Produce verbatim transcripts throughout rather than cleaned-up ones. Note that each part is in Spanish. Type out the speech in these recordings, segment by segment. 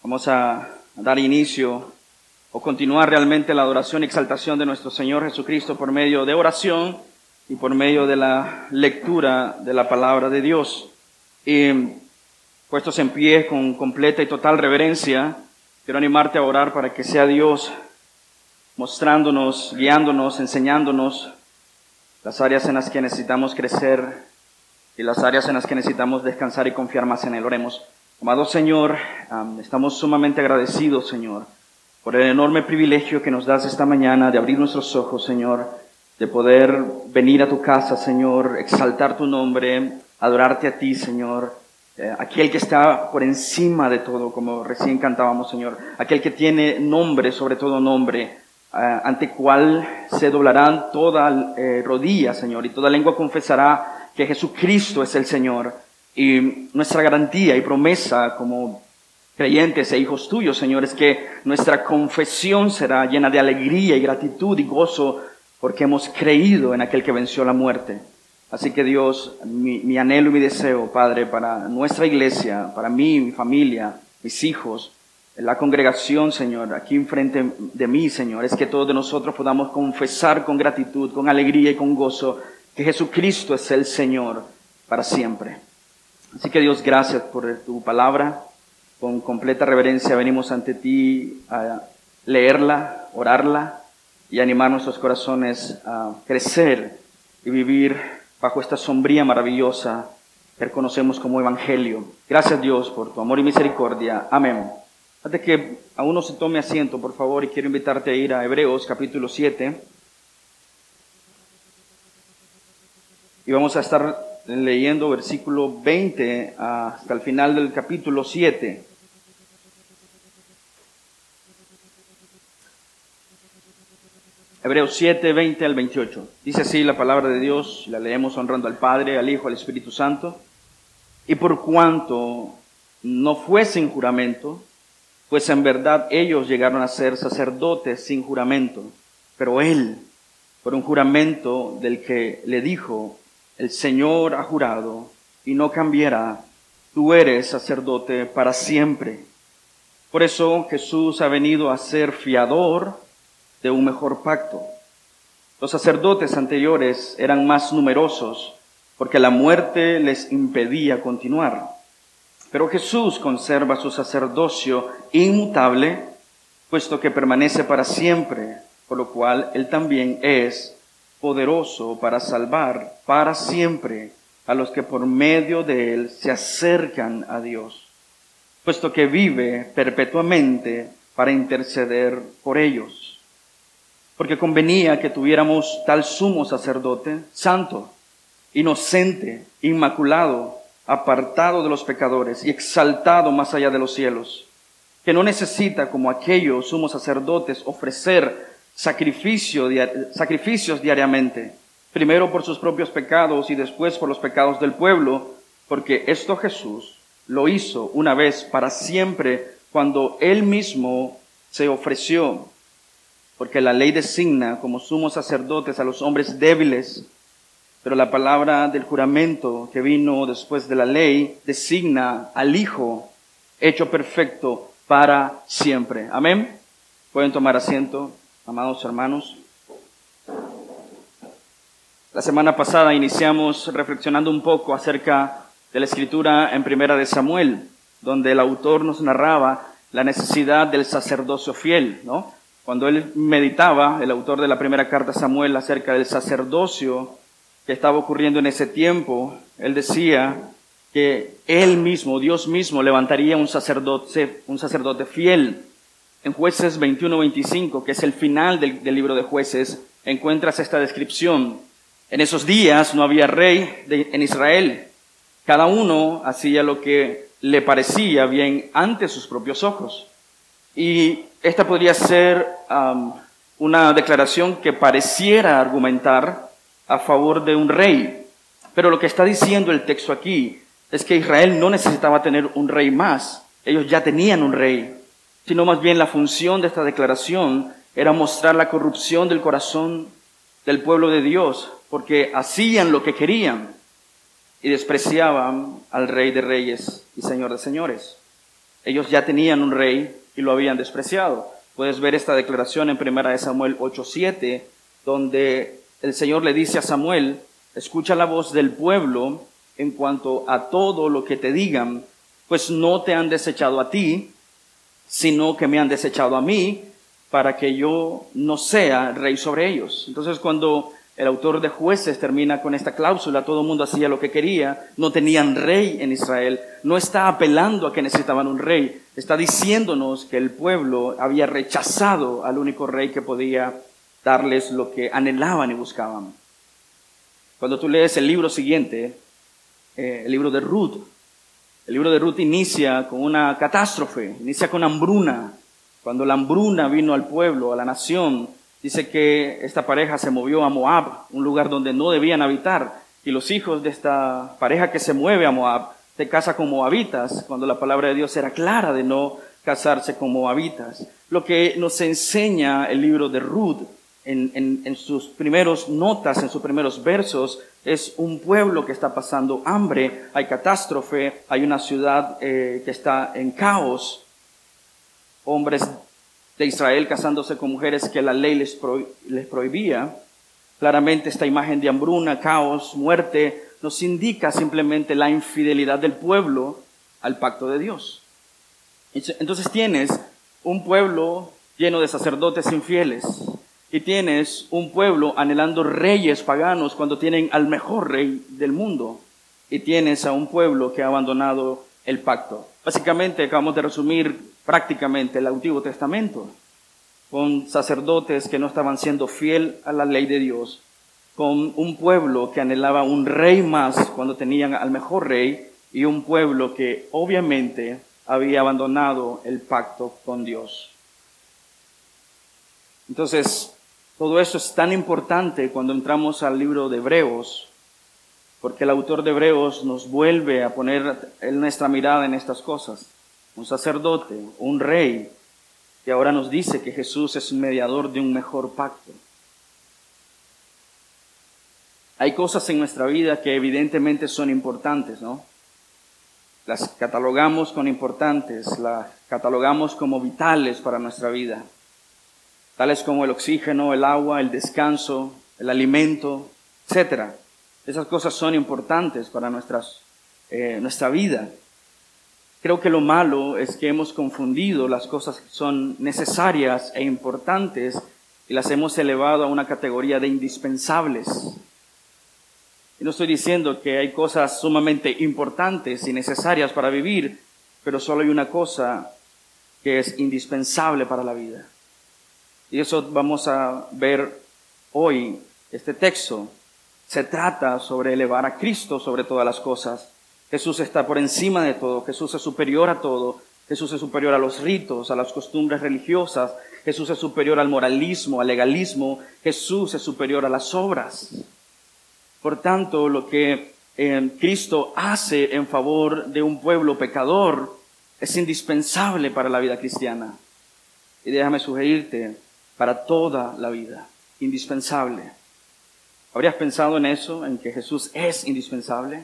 Vamos a dar inicio o continuar realmente la adoración y exaltación de nuestro Señor Jesucristo por medio de oración y por medio de la lectura de la palabra de Dios. Y puestos en pie con completa y total reverencia, quiero animarte a orar para que sea Dios mostrándonos, guiándonos, enseñándonos las áreas en las que necesitamos crecer y las áreas en las que necesitamos descansar y confiar más en Él. Oremos. Amado Señor, um, estamos sumamente agradecidos, Señor, por el enorme privilegio que nos das esta mañana de abrir nuestros ojos, Señor, de poder venir a tu casa, Señor, exaltar tu nombre, adorarte a ti, Señor, eh, aquel que está por encima de todo, como recién cantábamos, Señor, aquel que tiene nombre, sobre todo nombre, eh, ante cual se doblarán toda eh, rodilla, Señor, y toda lengua confesará que Jesucristo es el Señor. Y nuestra garantía y promesa como creyentes e hijos tuyos, Señor, es que nuestra confesión será llena de alegría y gratitud y gozo porque hemos creído en aquel que venció la muerte. Así que Dios, mi, mi anhelo y mi deseo, Padre, para nuestra iglesia, para mí, mi familia, mis hijos, la congregación, Señor, aquí enfrente de mí, Señor, es que todos de nosotros podamos confesar con gratitud, con alegría y con gozo que Jesucristo es el Señor para siempre. Así que Dios, gracias por tu palabra. Con completa reverencia venimos ante ti a leerla, orarla y animar nuestros corazones a crecer y vivir bajo esta sombría maravillosa que reconocemos como evangelio. Gracias, Dios, por tu amor y misericordia. Amén. Antes que a uno se tome asiento, por favor, y quiero invitarte a ir a Hebreos capítulo siete. Y vamos a estar leyendo versículo veinte hasta el final del capítulo siete. Hebreos siete, veinte al veintiocho. Dice así la palabra de Dios, la leemos honrando al Padre, al Hijo, al Espíritu Santo. Y por cuanto no fue sin juramento, pues en verdad ellos llegaron a ser sacerdotes sin juramento, pero Él, por un juramento del que le dijo, el Señor ha jurado y no cambiará, tú eres sacerdote para siempre. Por eso Jesús ha venido a ser fiador de un mejor pacto. Los sacerdotes anteriores eran más numerosos porque la muerte les impedía continuar. Pero Jesús conserva su sacerdocio inmutable, puesto que permanece para siempre, por lo cual Él también es poderoso para salvar para siempre a los que por medio de Él se acercan a Dios, puesto que vive perpetuamente para interceder por ellos. Porque convenía que tuviéramos tal sumo sacerdote, santo, inocente, inmaculado, apartado de los pecadores y exaltado más allá de los cielos, que no necesita como aquellos sumos sacerdotes ofrecer Sacrificio, sacrificios diariamente, primero por sus propios pecados y después por los pecados del pueblo, porque esto Jesús lo hizo una vez para siempre cuando Él mismo se ofreció, porque la ley designa como sumos sacerdotes a los hombres débiles, pero la palabra del juramento que vino después de la ley designa al Hijo hecho perfecto para siempre. Amén. Pueden tomar asiento. Amados hermanos, la semana pasada iniciamos reflexionando un poco acerca de la escritura en Primera de Samuel, donde el autor nos narraba la necesidad del sacerdocio fiel, ¿no? Cuando él meditaba, el autor de la primera carta a Samuel, acerca del sacerdocio que estaba ocurriendo en ese tiempo, él decía que él mismo, Dios mismo, levantaría un sacerdote, un sacerdote fiel. En Jueces veintiuno veinticinco, que es el final del, del libro de Jueces, encuentras esta descripción. En esos días no había rey de, en Israel. Cada uno hacía lo que le parecía bien ante sus propios ojos. Y esta podría ser um, una declaración que pareciera argumentar a favor de un rey. Pero lo que está diciendo el texto aquí es que Israel no necesitaba tener un rey más. Ellos ya tenían un rey. Sino más bien la función de esta declaración era mostrar la corrupción del corazón del pueblo de Dios, porque hacían lo que querían y despreciaban al Rey de Reyes y Señor de Señores. Ellos ya tenían un rey y lo habían despreciado. Puedes ver esta declaración en primera de Samuel ocho siete, donde el Señor le dice a Samuel, escucha la voz del pueblo en cuanto a todo lo que te digan, pues no te han desechado a ti, sino que me han desechado a mí, para que yo no sea rey sobre ellos. Entonces, cuando el autor de Jueces termina con esta cláusula, todo el mundo hacía lo que quería, no tenían rey en Israel, no está apelando a que necesitaban un rey, está diciéndonos que el pueblo había rechazado al único rey que podía darles lo que anhelaban y buscaban. Cuando tú lees el libro siguiente, eh, el libro de Ruth, el libro de Ruth inicia con una catástrofe, inicia con hambruna. Cuando la hambruna vino al pueblo, a la nación, dice que esta pareja se movió a Moab, un lugar donde no debían habitar, y los hijos de esta pareja que se mueve a Moab se casa con moabitas, cuando la palabra de Dios era clara de no casarse con moabitas. Lo que nos enseña el libro de Ruth en, en, en sus primeros notas, en sus primeros versos, es un pueblo que está pasando hambre, hay catástrofe, hay una ciudad eh, que está en caos, hombres de Israel casándose con mujeres que la ley les, pro, les prohibía. Claramente esta imagen de hambruna, caos, muerte, nos indica simplemente la infidelidad del pueblo al pacto de Dios. Entonces tienes un pueblo lleno de sacerdotes infieles y tienes un pueblo anhelando reyes paganos cuando tienen al mejor rey del mundo, y tienes a un pueblo que ha abandonado el pacto. Básicamente acabamos de resumir prácticamente el Antiguo Testamento, con sacerdotes que no estaban siendo fiel a la ley de Dios, con un pueblo que anhelaba un rey más cuando tenían al mejor rey, y un pueblo que obviamente había abandonado el pacto con Dios. Entonces, todo eso es tan importante cuando entramos al libro de Hebreos, porque el autor de Hebreos nos vuelve a poner nuestra mirada en estas cosas. Un sacerdote, un rey, que ahora nos dice que Jesús es un mediador de un mejor pacto. Hay cosas en nuestra vida que evidentemente son importantes, ¿no? Las catalogamos con importantes, las catalogamos como vitales para nuestra vida, tales como el oxígeno, el agua, el descanso, el alimento, etcétera. Esas cosas son importantes para nuestras, eh, nuestra vida. Creo que lo malo es que hemos confundido las cosas que son necesarias e importantes y las hemos elevado a una categoría de indispensables. Y no estoy diciendo que hay cosas sumamente importantes y necesarias para vivir, pero solo hay una cosa que es indispensable para la vida. Y eso vamos a ver hoy. Este texto se trata sobre elevar a Cristo sobre todas las cosas. Jesús está por encima de todo, Jesús es superior a todo, Jesús es superior a los ritos, a las costumbres religiosas, Jesús es superior al moralismo, al legalismo, Jesús es superior a las obras. Por tanto, lo que eh, Cristo hace en favor de un pueblo pecador es indispensable para la vida cristiana. Y déjame sugerirte, para toda la vida, indispensable. ¿Habrías pensado en eso, en que Jesús es indispensable?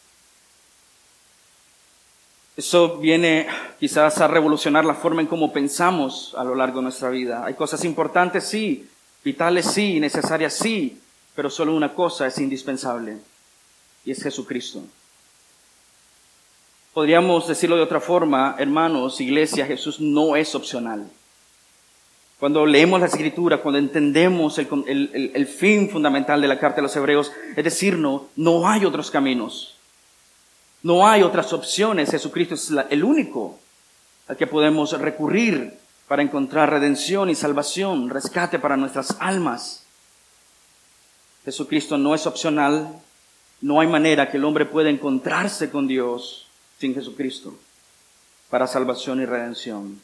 Eso viene quizás a revolucionar la forma en cómo pensamos a lo largo de nuestra vida. Hay cosas importantes, sí, vitales, sí, necesarias, sí, pero solo una cosa es indispensable, y es Jesucristo. Podríamos decirlo de otra forma, hermanos, iglesia, Jesús no es opcional. Cuando leemos la Escritura, cuando entendemos el, el, el fin fundamental de la carta de los Hebreos, es decir, no, no hay otros caminos, no hay otras opciones. Jesucristo es la, el único al que podemos recurrir para encontrar redención y salvación, rescate para nuestras almas. Jesucristo no es opcional, no hay manera que el hombre pueda encontrarse con Dios sin Jesucristo para salvación y redención.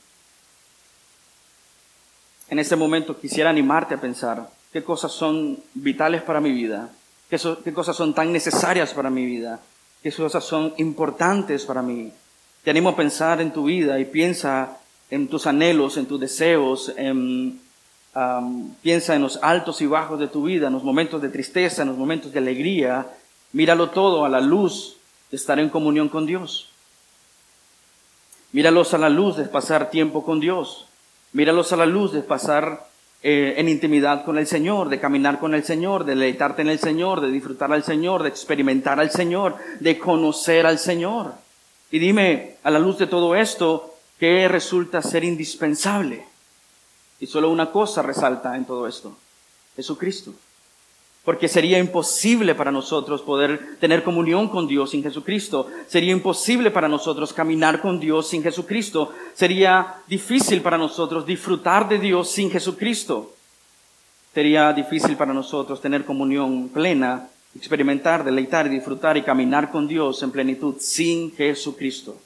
En este momento quisiera animarte a pensar qué cosas son vitales para mi vida, qué, so, qué cosas son tan necesarias para mi vida, qué cosas son importantes para mí. Te animo a pensar en tu vida y piensa en tus anhelos, en tus deseos, en, um, piensa en los altos y bajos de tu vida, en los momentos de tristeza, en los momentos de alegría. Míralo todo a la luz de estar en comunión con Dios. Míralos a la luz de pasar tiempo con Dios. Míralos a la luz de pasar eh, en intimidad con el Señor, de caminar con el Señor, de deleitarte en el Señor, de disfrutar al Señor, de experimentar al Señor, de conocer al Señor. Y dime, a la luz de todo esto, ¿qué resulta ser indispensable? Y solo una cosa resalta en todo esto: Jesucristo. Porque sería imposible para nosotros poder tener comunión con Dios sin Jesucristo. Sería imposible para nosotros caminar con Dios sin Jesucristo. Sería difícil para nosotros disfrutar de Dios sin Jesucristo. Sería difícil para nosotros tener comunión plena, experimentar, deleitar y disfrutar y caminar con Dios en plenitud sin Jesucristo.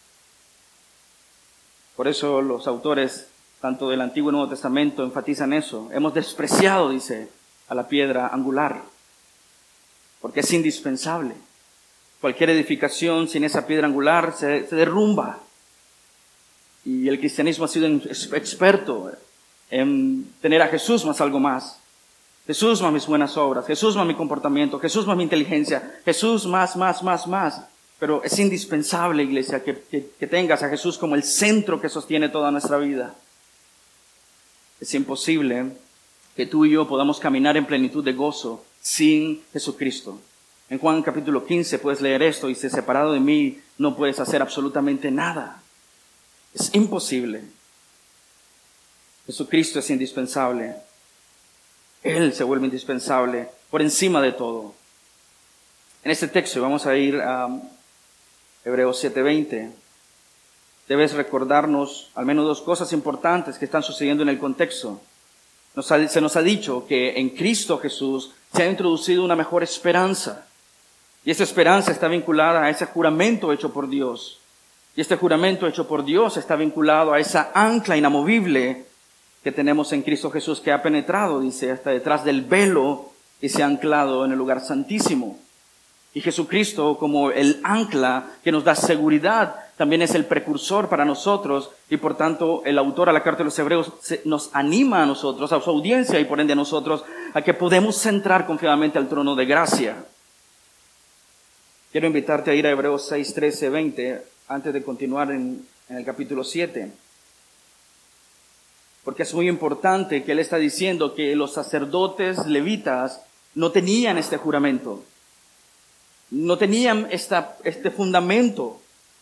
Por eso los autores, tanto del Antiguo y Nuevo Testamento, enfatizan eso. Hemos despreciado, dice, a la piedra angular, porque es indispensable. Cualquier edificación sin esa piedra angular se, se derrumba. Y el cristianismo ha sido experto en tener a Jesús más algo más. Jesús más mis buenas obras, Jesús más mi comportamiento, Jesús más mi inteligencia, Jesús más, más, más, más. Pero es indispensable, iglesia, que, que, que tengas a Jesús como el centro que sostiene toda nuestra vida. Es imposible que tú y yo podamos caminar en plenitud de gozo sin Jesucristo. En Juan capítulo quince puedes leer esto: dice, separado de mí no puedes hacer absolutamente nada. Es imposible. Jesucristo es indispensable. Él se vuelve indispensable por encima de todo. En este texto, vamos a ir a Hebreos siete veinte, debes recordarnos al menos dos cosas importantes que están sucediendo en el contexto. Nos ha, se nos ha dicho que en Cristo Jesús se ha introducido una mejor esperanza. Y esta esperanza está vinculada a ese juramento hecho por Dios. Y este juramento hecho por Dios está vinculado a esa ancla inamovible que tenemos en Cristo Jesús, que ha penetrado, dice, hasta detrás del velo y se ha anclado en el lugar santísimo. Y Jesucristo, como el ancla que nos da seguridad, también es el precursor para nosotros, y por tanto el autor a la carta de los Hebreos nos anima a nosotros, a su audiencia y por ende a nosotros, a que podemos entrar confiadamente al trono de gracia. Quiero invitarte a ir a Hebreos seis, trece, veinte, antes de continuar en, en el capítulo siete. Porque es muy importante que él está diciendo que los sacerdotes levitas no tenían este juramento. No tenían esta, este fundamento.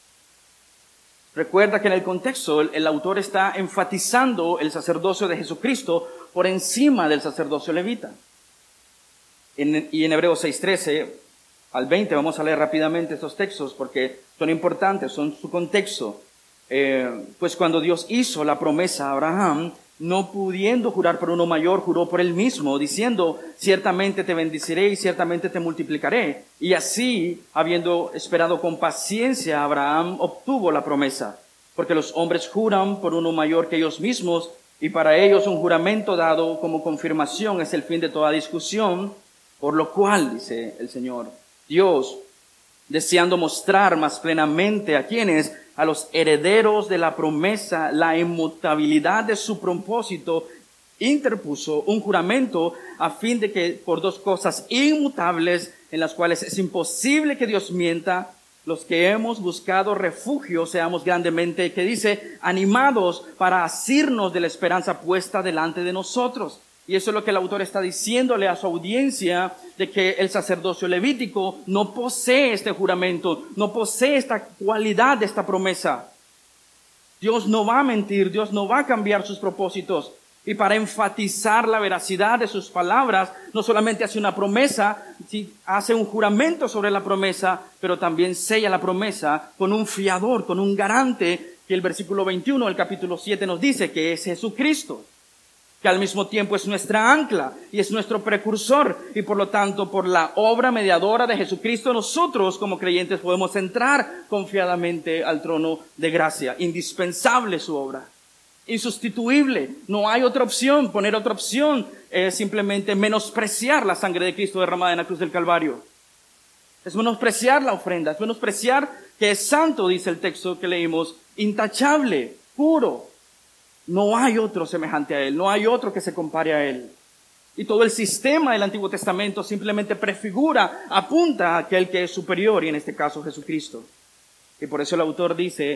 Recuerda que en el contexto el, el autor está enfatizando el sacerdocio de Jesucristo por encima del sacerdocio levita. En, y en Hebreos seis, trece al veinte vamos a leer rápidamente estos textos porque son importantes, son su contexto. Eh, pues cuando Dios hizo la promesa a Abraham, no pudiendo jurar por uno mayor, juró por él mismo, diciendo, ciertamente te bendeciré y ciertamente te multiplicaré. Y así, habiendo esperado con paciencia, Abraham obtuvo la promesa. Porque los hombres juran por uno mayor que ellos mismos, y para ellos un juramento dado como confirmación es el fin de toda discusión, por lo cual, dice el Señor, Dios, deseando mostrar más plenamente a quienes, a los herederos de la promesa, la inmutabilidad de su propósito, interpuso un juramento a fin de que por dos cosas inmutables en las cuales es imposible que Dios mienta, los que hemos buscado refugio seamos grandemente, que dice, animados para asirnos de la esperanza puesta delante de nosotros. Y eso es lo que el autor está diciéndole a su audiencia, de que el sacerdocio levítico no posee este juramento, no posee esta cualidad de esta promesa. Dios no va a mentir, Dios no va a cambiar sus propósitos. Y para enfatizar la veracidad de sus palabras, no solamente hace una promesa, hace un juramento sobre la promesa, pero también sella la promesa con un fiador, con un garante, que el versículo veintiuno del capítulo siete nos dice que es Jesucristo, que al mismo tiempo es nuestra ancla y es nuestro precursor, y por lo tanto por la obra mediadora de Jesucristo nosotros como creyentes podemos entrar confiadamente al trono de gracia. Indispensable su obra, insustituible, no hay otra opción. Poner otra opción es simplemente menospreciar la sangre de Cristo derramada en la cruz del Calvario. Es menospreciar la ofrenda, es menospreciar que es santo, dice el texto que leímos, intachable, puro. No hay otro semejante a Él, no hay otro que se compare a Él. Y todo el sistema del Antiguo Testamento simplemente prefigura, apunta a aquel que es superior, y en este caso Jesucristo. Y por eso el autor dice,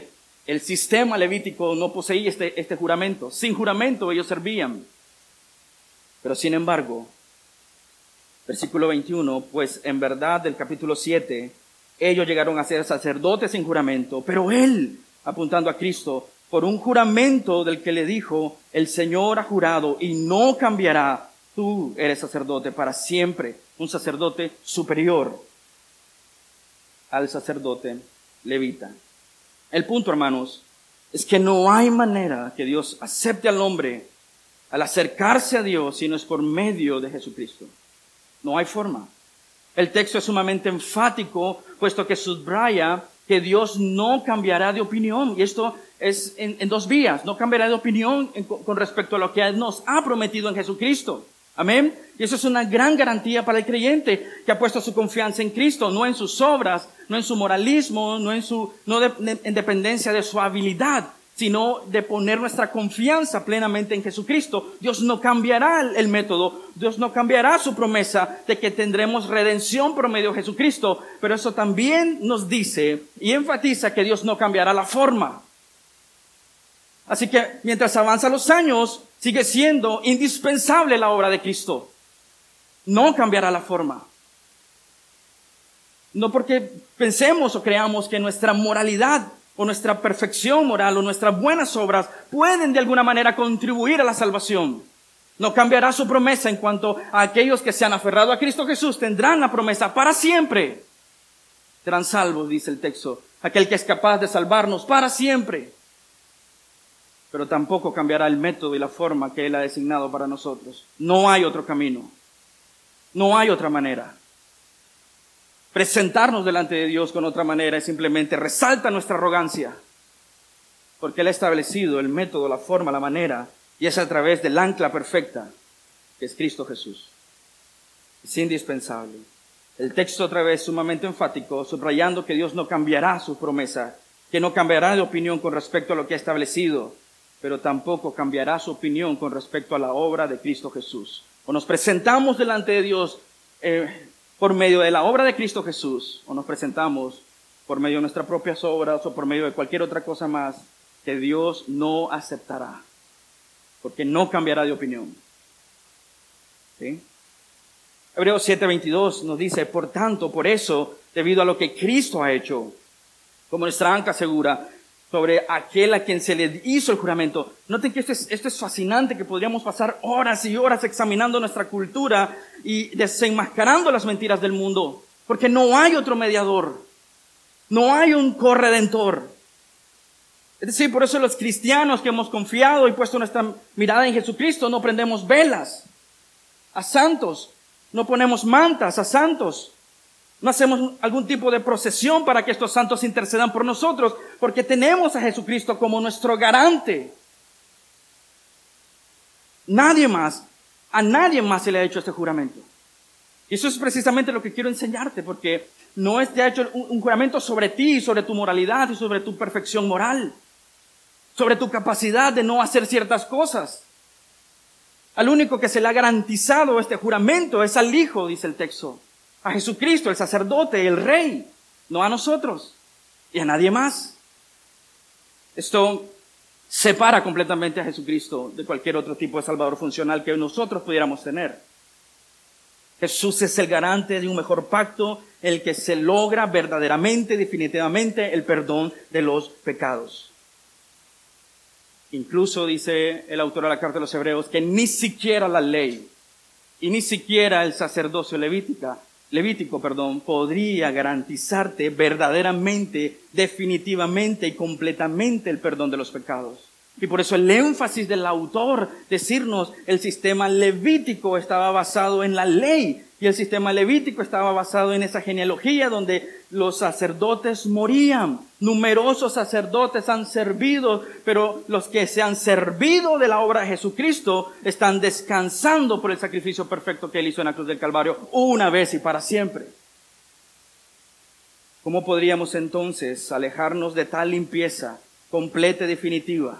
El sistema levítico no poseía este, este juramento. Sin juramento ellos servían. Pero sin embargo, versículo veintiuno, pues en verdad del capítulo siete, ellos llegaron a ser sacerdotes sin juramento, pero él, apuntando a Cristo, por un juramento del que le dijo, el Señor ha jurado y no cambiará, tú eres sacerdote para siempre, un sacerdote superior al sacerdote levita. El punto, hermanos, es que no hay manera que Dios acepte al hombre al acercarse a Dios si no es por medio de Jesucristo. No hay forma. El texto es sumamente enfático, puesto que subraya que Dios no cambiará de opinión. Y esto es en, en dos vías. No cambiará de opinión en, con respecto a lo que nos ha prometido en Jesucristo. Amén. Y eso es una gran garantía para el creyente que ha puesto su confianza en Cristo, no en sus obras, no en su moralismo, no en su, no de, de, en dependencia de su habilidad, sino de poner nuestra confianza plenamente en Jesucristo. Dios no cambiará el, el método, Dios no cambiará su promesa de que tendremos redención por medio de Jesucristo, pero eso también nos dice y enfatiza que Dios no cambiará la forma. Así que mientras avanzan los años, sigue siendo indispensable la obra de Cristo. No cambiará la forma. No porque pensemos o creamos que nuestra moralidad o nuestra perfección moral o nuestras buenas obras pueden de alguna manera contribuir a la salvación. No cambiará su promesa en cuanto a aquellos que se han aferrado a Cristo Jesús tendrán la promesa para siempre. Serán salvos, dice el texto, aquel que es capaz de salvarnos para siempre. Pero tampoco cambiará el método y la forma que Él ha designado para nosotros. No hay otro camino. No hay otra manera. Presentarnos delante de Dios con otra manera es simplemente resalta nuestra arrogancia. Porque Él ha establecido el método, la forma, la manera, y es a través del ancla perfecta, que es Cristo Jesús. Es indispensable. El texto otra vez sumamente enfático, subrayando que Dios no cambiará su promesa, que no cambiará de opinión con respecto a lo que ha establecido, pero tampoco cambiará su opinión con respecto a la obra de Cristo Jesús. O nos presentamos delante de Dios eh, por medio de la obra de Cristo Jesús, o nos presentamos por medio de nuestras propias obras o por medio de cualquier otra cosa más que Dios no aceptará, porque no cambiará de opinión. ¿Sí? Hebreos siete veintidós nos dice, por tanto, por eso, debido a lo que Cristo ha hecho, como nuestra ancla segura, sobre aquel a quien se le hizo el juramento. Noten que esto es, esto es fascinante, que podríamos pasar horas y horas examinando nuestra cultura y desenmascarando las mentiras del mundo, porque no hay otro mediador, no hay un corredentor. Es decir, por eso los cristianos que hemos confiado y puesto nuestra mirada en Jesucristo no prendemos velas a santos, no ponemos mantas a santos, no hacemos algún tipo de procesión para que estos santos intercedan por nosotros, porque tenemos a Jesucristo como nuestro garante. Nadie más, a nadie más se le ha hecho este juramento. Y eso es precisamente lo que quiero enseñarte, porque no es te ha hecho un, un juramento sobre ti, sobre tu moralidad y sobre tu perfección moral, sobre tu capacidad de no hacer ciertas cosas. Al único que se le ha garantizado este juramento es al Hijo, dice el texto. A Jesucristo, el sacerdote, el Rey, no a nosotros y a nadie más. Esto separa completamente a Jesucristo de cualquier otro tipo de Salvador funcional que nosotros pudiéramos tener. Jesús es el garante de un mejor pacto, el que se logra verdaderamente, definitivamente, el perdón de los pecados. Incluso dice el autor de la carta de los Hebreos que ni siquiera la ley y ni siquiera el sacerdocio levítica Levítico, perdón, podría garantizarte verdaderamente, definitivamente y completamente el perdón de los pecados. Y por eso el énfasis del autor, decirnos, el sistema levítico estaba basado en la ley, y el sistema levítico estaba basado en esa genealogía donde los sacerdotes morían. Numerosos sacerdotes han servido, pero los que se han servido de la obra de Jesucristo están descansando por el sacrificio perfecto que Él hizo en la cruz del Calvario una vez y para siempre. ¿Cómo podríamos entonces alejarnos de tal limpieza completa y definitiva?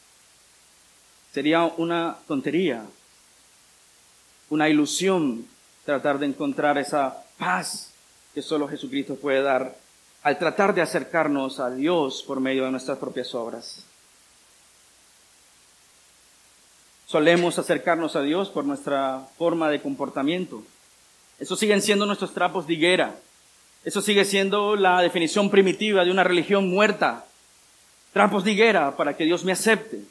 Sería una tontería, una ilusión tratar de encontrar esa paz que solo Jesucristo puede dar al tratar de acercarnos a Dios por medio de nuestras propias obras. Solemos acercarnos a Dios por nuestra forma de comportamiento. Eso siguen siendo nuestros trapos de higuera. Eso sigue siendo la definición primitiva de una religión muerta. Trapos de higuera para que Dios me acepte.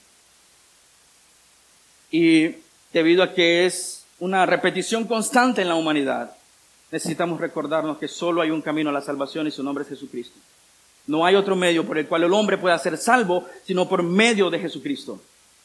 Y debido a que es una repetición constante en la humanidad, necesitamos recordarnos que solo hay un camino a la salvación y su nombre es Jesucristo. No hay otro medio por el cual el hombre pueda ser salvo, sino por medio de Jesucristo.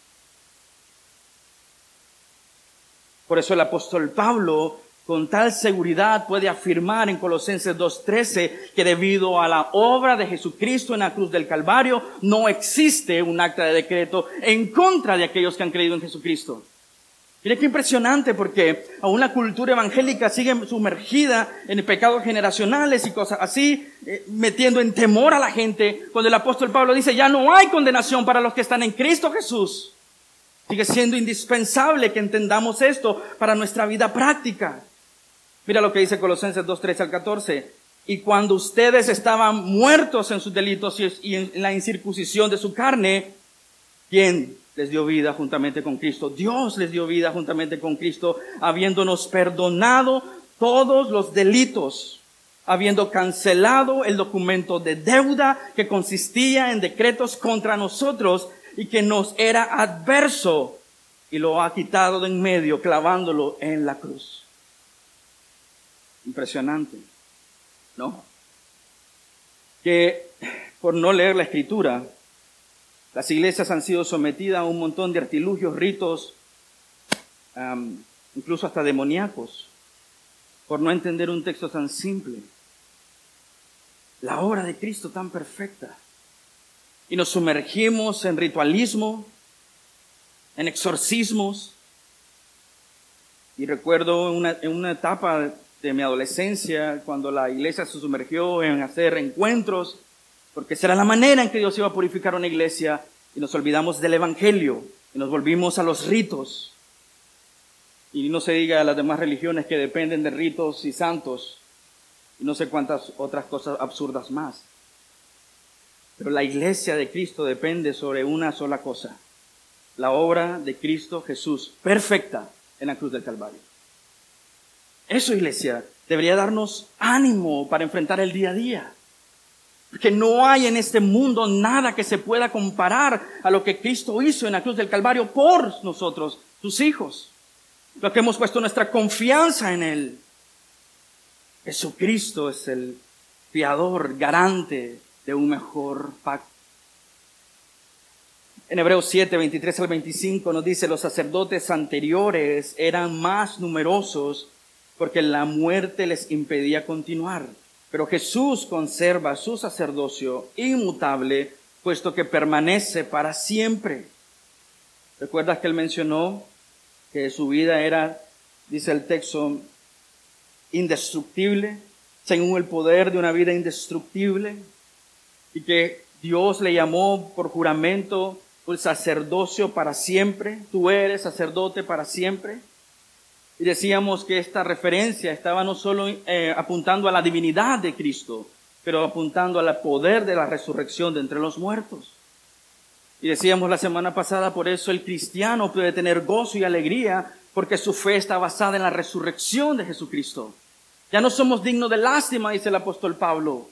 Por eso el apóstol Pablo, con tal seguridad, puede afirmar en Colosenses dos trece que debido a la obra de Jesucristo en la cruz del Calvario, no existe un acta de decreto en contra de aquellos que han creído en Jesucristo. Mire qué impresionante, porque aún la cultura evangélica sigue sumergida en pecados generacionales y cosas así, eh, metiendo en temor a la gente, cuando el apóstol Pablo dice, ya no hay condenación para los que están en Cristo Jesús. Sigue siendo indispensable que entendamos esto para nuestra vida práctica. Mira lo que dice Colosenses dos trece al catorce. Y cuando ustedes estaban muertos en sus delitos y en la incircuncisión de su carne, ¿quién les dio vida juntamente con Cristo? Dios les dio vida juntamente con Cristo, habiéndonos perdonado todos los delitos, habiendo cancelado el documento de deuda que consistía en decretos contra nosotros y que nos era adverso, y lo ha quitado de en medio, clavándolo en la cruz. Impresionante, ¿no? Que por no leer la Escritura, las iglesias han sido sometidas a un montón de artilugios, ritos, um, incluso hasta demoníacos, por no entender un texto tan simple. La obra de Cristo tan perfecta. Y nos sumergimos en ritualismo, en exorcismos. Y recuerdo una, en una etapa de mi adolescencia, cuando la iglesia se sumergió en hacer encuentros, porque esa era la manera en que Dios iba a purificar una iglesia, y nos olvidamos del evangelio, y nos volvimos a los ritos. Y no se diga a las demás religiones que dependen de ritos y santos, y no sé cuántas otras cosas absurdas más. Pero la iglesia de Cristo depende sobre una sola cosa: la obra de Cristo Jesús, perfecta en la cruz del Calvario. Eso, iglesia, debería darnos ánimo para enfrentar el día a día. Porque no hay en este mundo nada que se pueda comparar a lo que Cristo hizo en la cruz del Calvario por nosotros, sus hijos. Lo que hemos puesto nuestra confianza en Él. Jesucristo es el fiador, garante de un mejor pacto. En Hebreos siete, veintitrés al veinticinco nos dice, los sacerdotes anteriores eran más numerosos porque la muerte les impedía continuar. Pero Jesús conserva su sacerdocio inmutable, puesto que permanece para siempre. ¿Recuerdas que él mencionó que su vida era, dice el texto, indestructible, según el poder de una vida indestructible? Y que Dios le llamó por juramento el sacerdocio para siempre. Tú eres sacerdote para siempre. Y decíamos que esta referencia estaba no solo eh, apuntando a la divinidad de Cristo, pero apuntando al poder de la resurrección de entre los muertos. Y decíamos la semana pasada, por eso el cristiano puede tener gozo y alegría, porque su fe está basada en la resurrección de Jesucristo. Ya no somos dignos de lástima, dice el apóstol Pablo.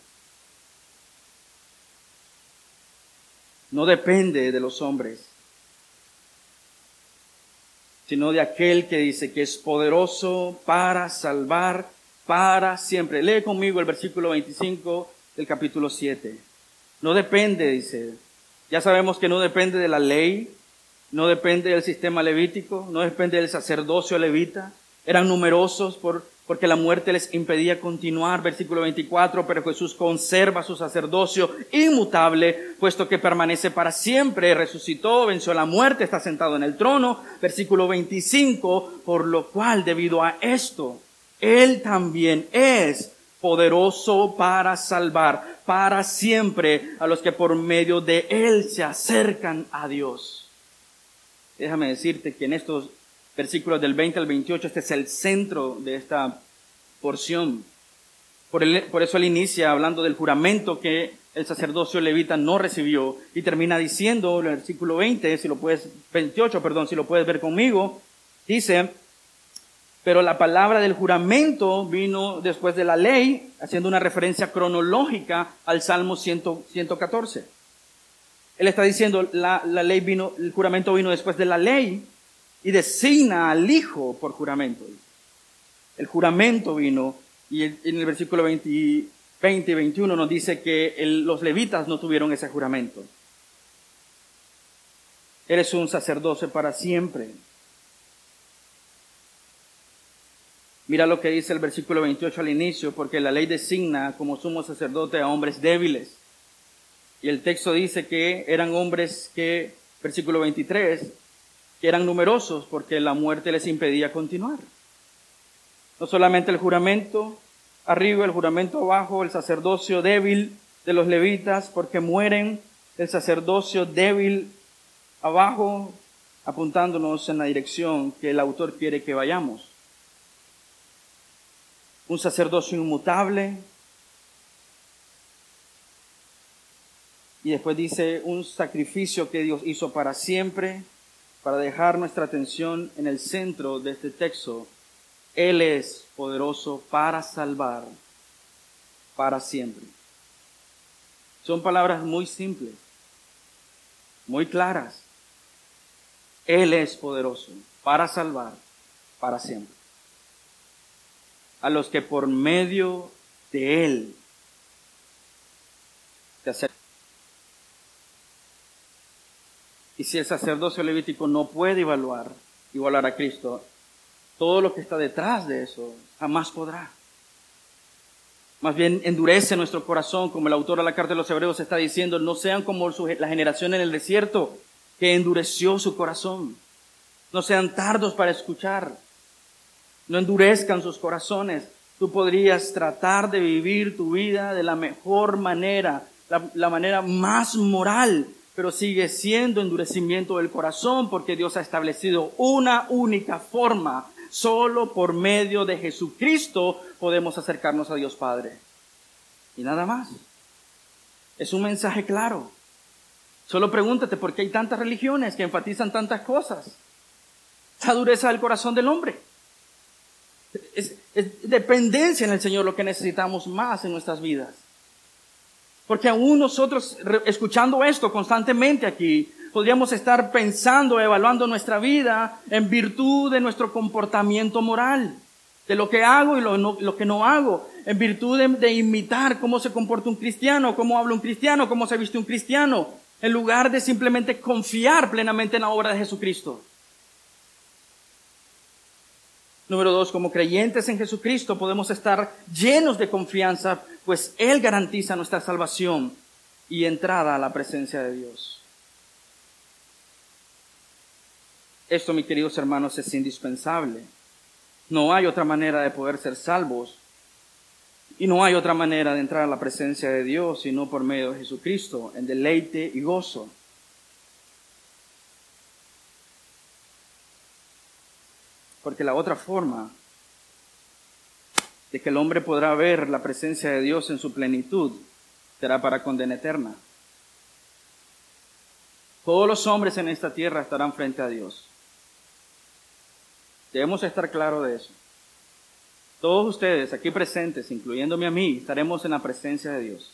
No depende de los hombres, sino de aquel que dice que es poderoso para salvar para siempre. Lee conmigo el versículo veinticinco del capítulo siete. No depende, dice. Ya sabemos que no depende de la ley, no depende del sistema levítico, no depende del sacerdocio levita. Eran numerosos por, porque la muerte les impedía continuar. Versículo veinticuatro, pero Jesús conserva su sacerdocio inmutable, puesto que permanece para siempre. Resucitó, venció la muerte, está sentado en el trono. Versículo veinticinco, por lo cual, debido a esto, Él también es poderoso para salvar para siempre a los que por medio de Él se acercan a Dios. Déjame decirte que en estos versículos del veinte al veintiocho, este es el centro de esta porción. Por, el, por eso él inicia hablando del juramento que el sacerdocio levita no recibió y termina diciendo en el versículo veinte, si lo puedes, veintiocho, perdón, si lo puedes ver conmigo, dice, pero la palabra del juramento vino después de la ley, haciendo una referencia cronológica al Salmo ciento catorce. Él está diciendo, la, la ley vino, el juramento vino después de la ley y designa al Hijo por juramento. El juramento vino y en el versículo veinte, veinte y veintiuno nos dice que el, los levitas no tuvieron ese juramento. Eres un sacerdote para siempre. Mira lo que dice el versículo veintiocho al inicio, porque la ley designa como sumo sacerdote a hombres débiles. Y el texto dice que eran hombres que, versículo veintitrés, que eran numerosos porque la muerte les impedía continuar. No solamente el juramento arriba, el juramento abajo, el sacerdocio débil de los levitas porque mueren, el sacerdocio débil abajo, apuntándonos en la dirección que el autor quiere que vayamos. Un sacerdocio inmutable. Y después dice un sacrificio que Dios hizo para siempre, para dejar nuestra atención en el centro de este texto. Él es poderoso para salvar para siempre. Son palabras muy simples, muy claras. Él es poderoso para salvar para siempre. A los que por medio de Él se acercan. Y si el sacerdocio levítico no puede igualar, igualar a Cristo, todo lo que está detrás de eso jamás podrá. Más bien endurece nuestro corazón, como el autor de la carta de los Hebreos está diciendo, no sean como su, la generación en el desierto que endureció su corazón. No sean tardos para escuchar. No endurezcan sus corazones. Tú podrías tratar de vivir tu vida de la mejor manera, la, la manera más moral, pero sigue siendo endurecimiento del corazón porque Dios ha establecido una única forma. Solo por medio de Jesucristo podemos acercarnos a Dios Padre. Y nada más. Es un mensaje claro. Solo pregúntate por qué hay tantas religiones que enfatizan tantas cosas. La dureza del corazón del hombre. Es, es dependencia en el Señor lo que necesitamos más en nuestras vidas. Porque aún nosotros, escuchando esto constantemente aquí, podríamos estar pensando, evaluando nuestra vida en virtud de nuestro comportamiento moral, de lo que hago y lo, no, lo que no hago, en virtud de, de imitar cómo se comporta un cristiano, cómo habla un cristiano, cómo se viste un cristiano, en lugar de simplemente confiar plenamente en la obra de Jesucristo. Número dos, como creyentes en Jesucristo podemos estar llenos de confianza, pues Él garantiza nuestra salvación y entrada a la presencia de Dios. Esto, mis queridos hermanos, es indispensable. No hay otra manera de poder ser salvos y no hay otra manera de entrar a la presencia de Dios sino por medio de Jesucristo, en deleite y gozo. Porque la otra forma de que el hombre podrá ver la presencia de Dios en su plenitud será para condena eterna. Todos los hombres en esta tierra estarán frente a Dios. Debemos estar claros de eso. Todos ustedes aquí presentes, incluyéndome a mí, estaremos en la presencia de Dios.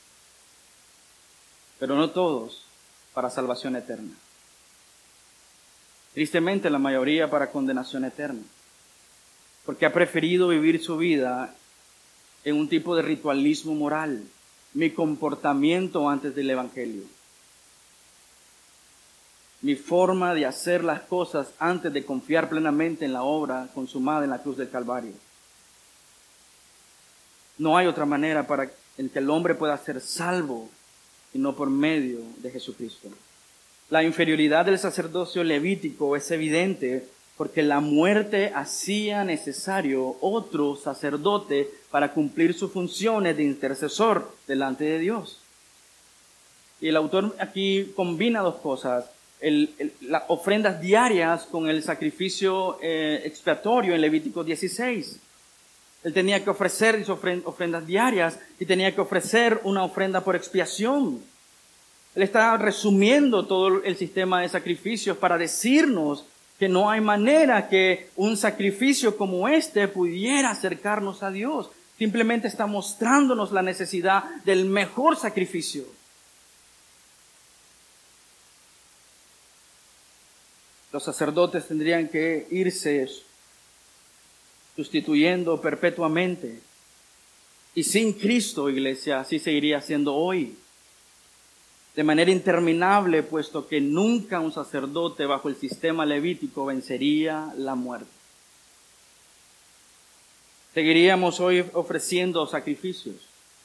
Pero no todos para salvación eterna. Tristemente, la mayoría para condenación eterna. Porque ha preferido vivir su vida en un tipo de ritualismo moral. Mi comportamiento antes del Evangelio. Mi forma de hacer las cosas antes de confiar plenamente en la obra consumada en la cruz del Calvario. No hay otra manera para en que el hombre pueda ser salvo, sino por medio de Jesucristo. La inferioridad del sacerdocio levítico es evidente porque la muerte hacía necesario otro sacerdote para cumplir sus funciones de intercesor delante de Dios. Y el autor aquí combina dos cosas. El, el, las ofrendas diarias con el sacrificio eh, expiatorio en Levítico dieciséis. Él tenía que ofrecer sus ofrendas diarias y tenía que ofrecer una ofrenda por expiación. Él está resumiendo todo el sistema de sacrificios para decirnos que no hay manera que un sacrificio como este pudiera acercarnos a Dios. Simplemente está mostrándonos la necesidad del mejor sacrificio. Los sacerdotes tendrían que irse sustituyendo perpetuamente. Y sin Cristo, iglesia, así seguiría siendo hoy. De manera interminable, puesto que nunca un sacerdote bajo el sistema levítico vencería la muerte. Seguiríamos hoy ofreciendo sacrificios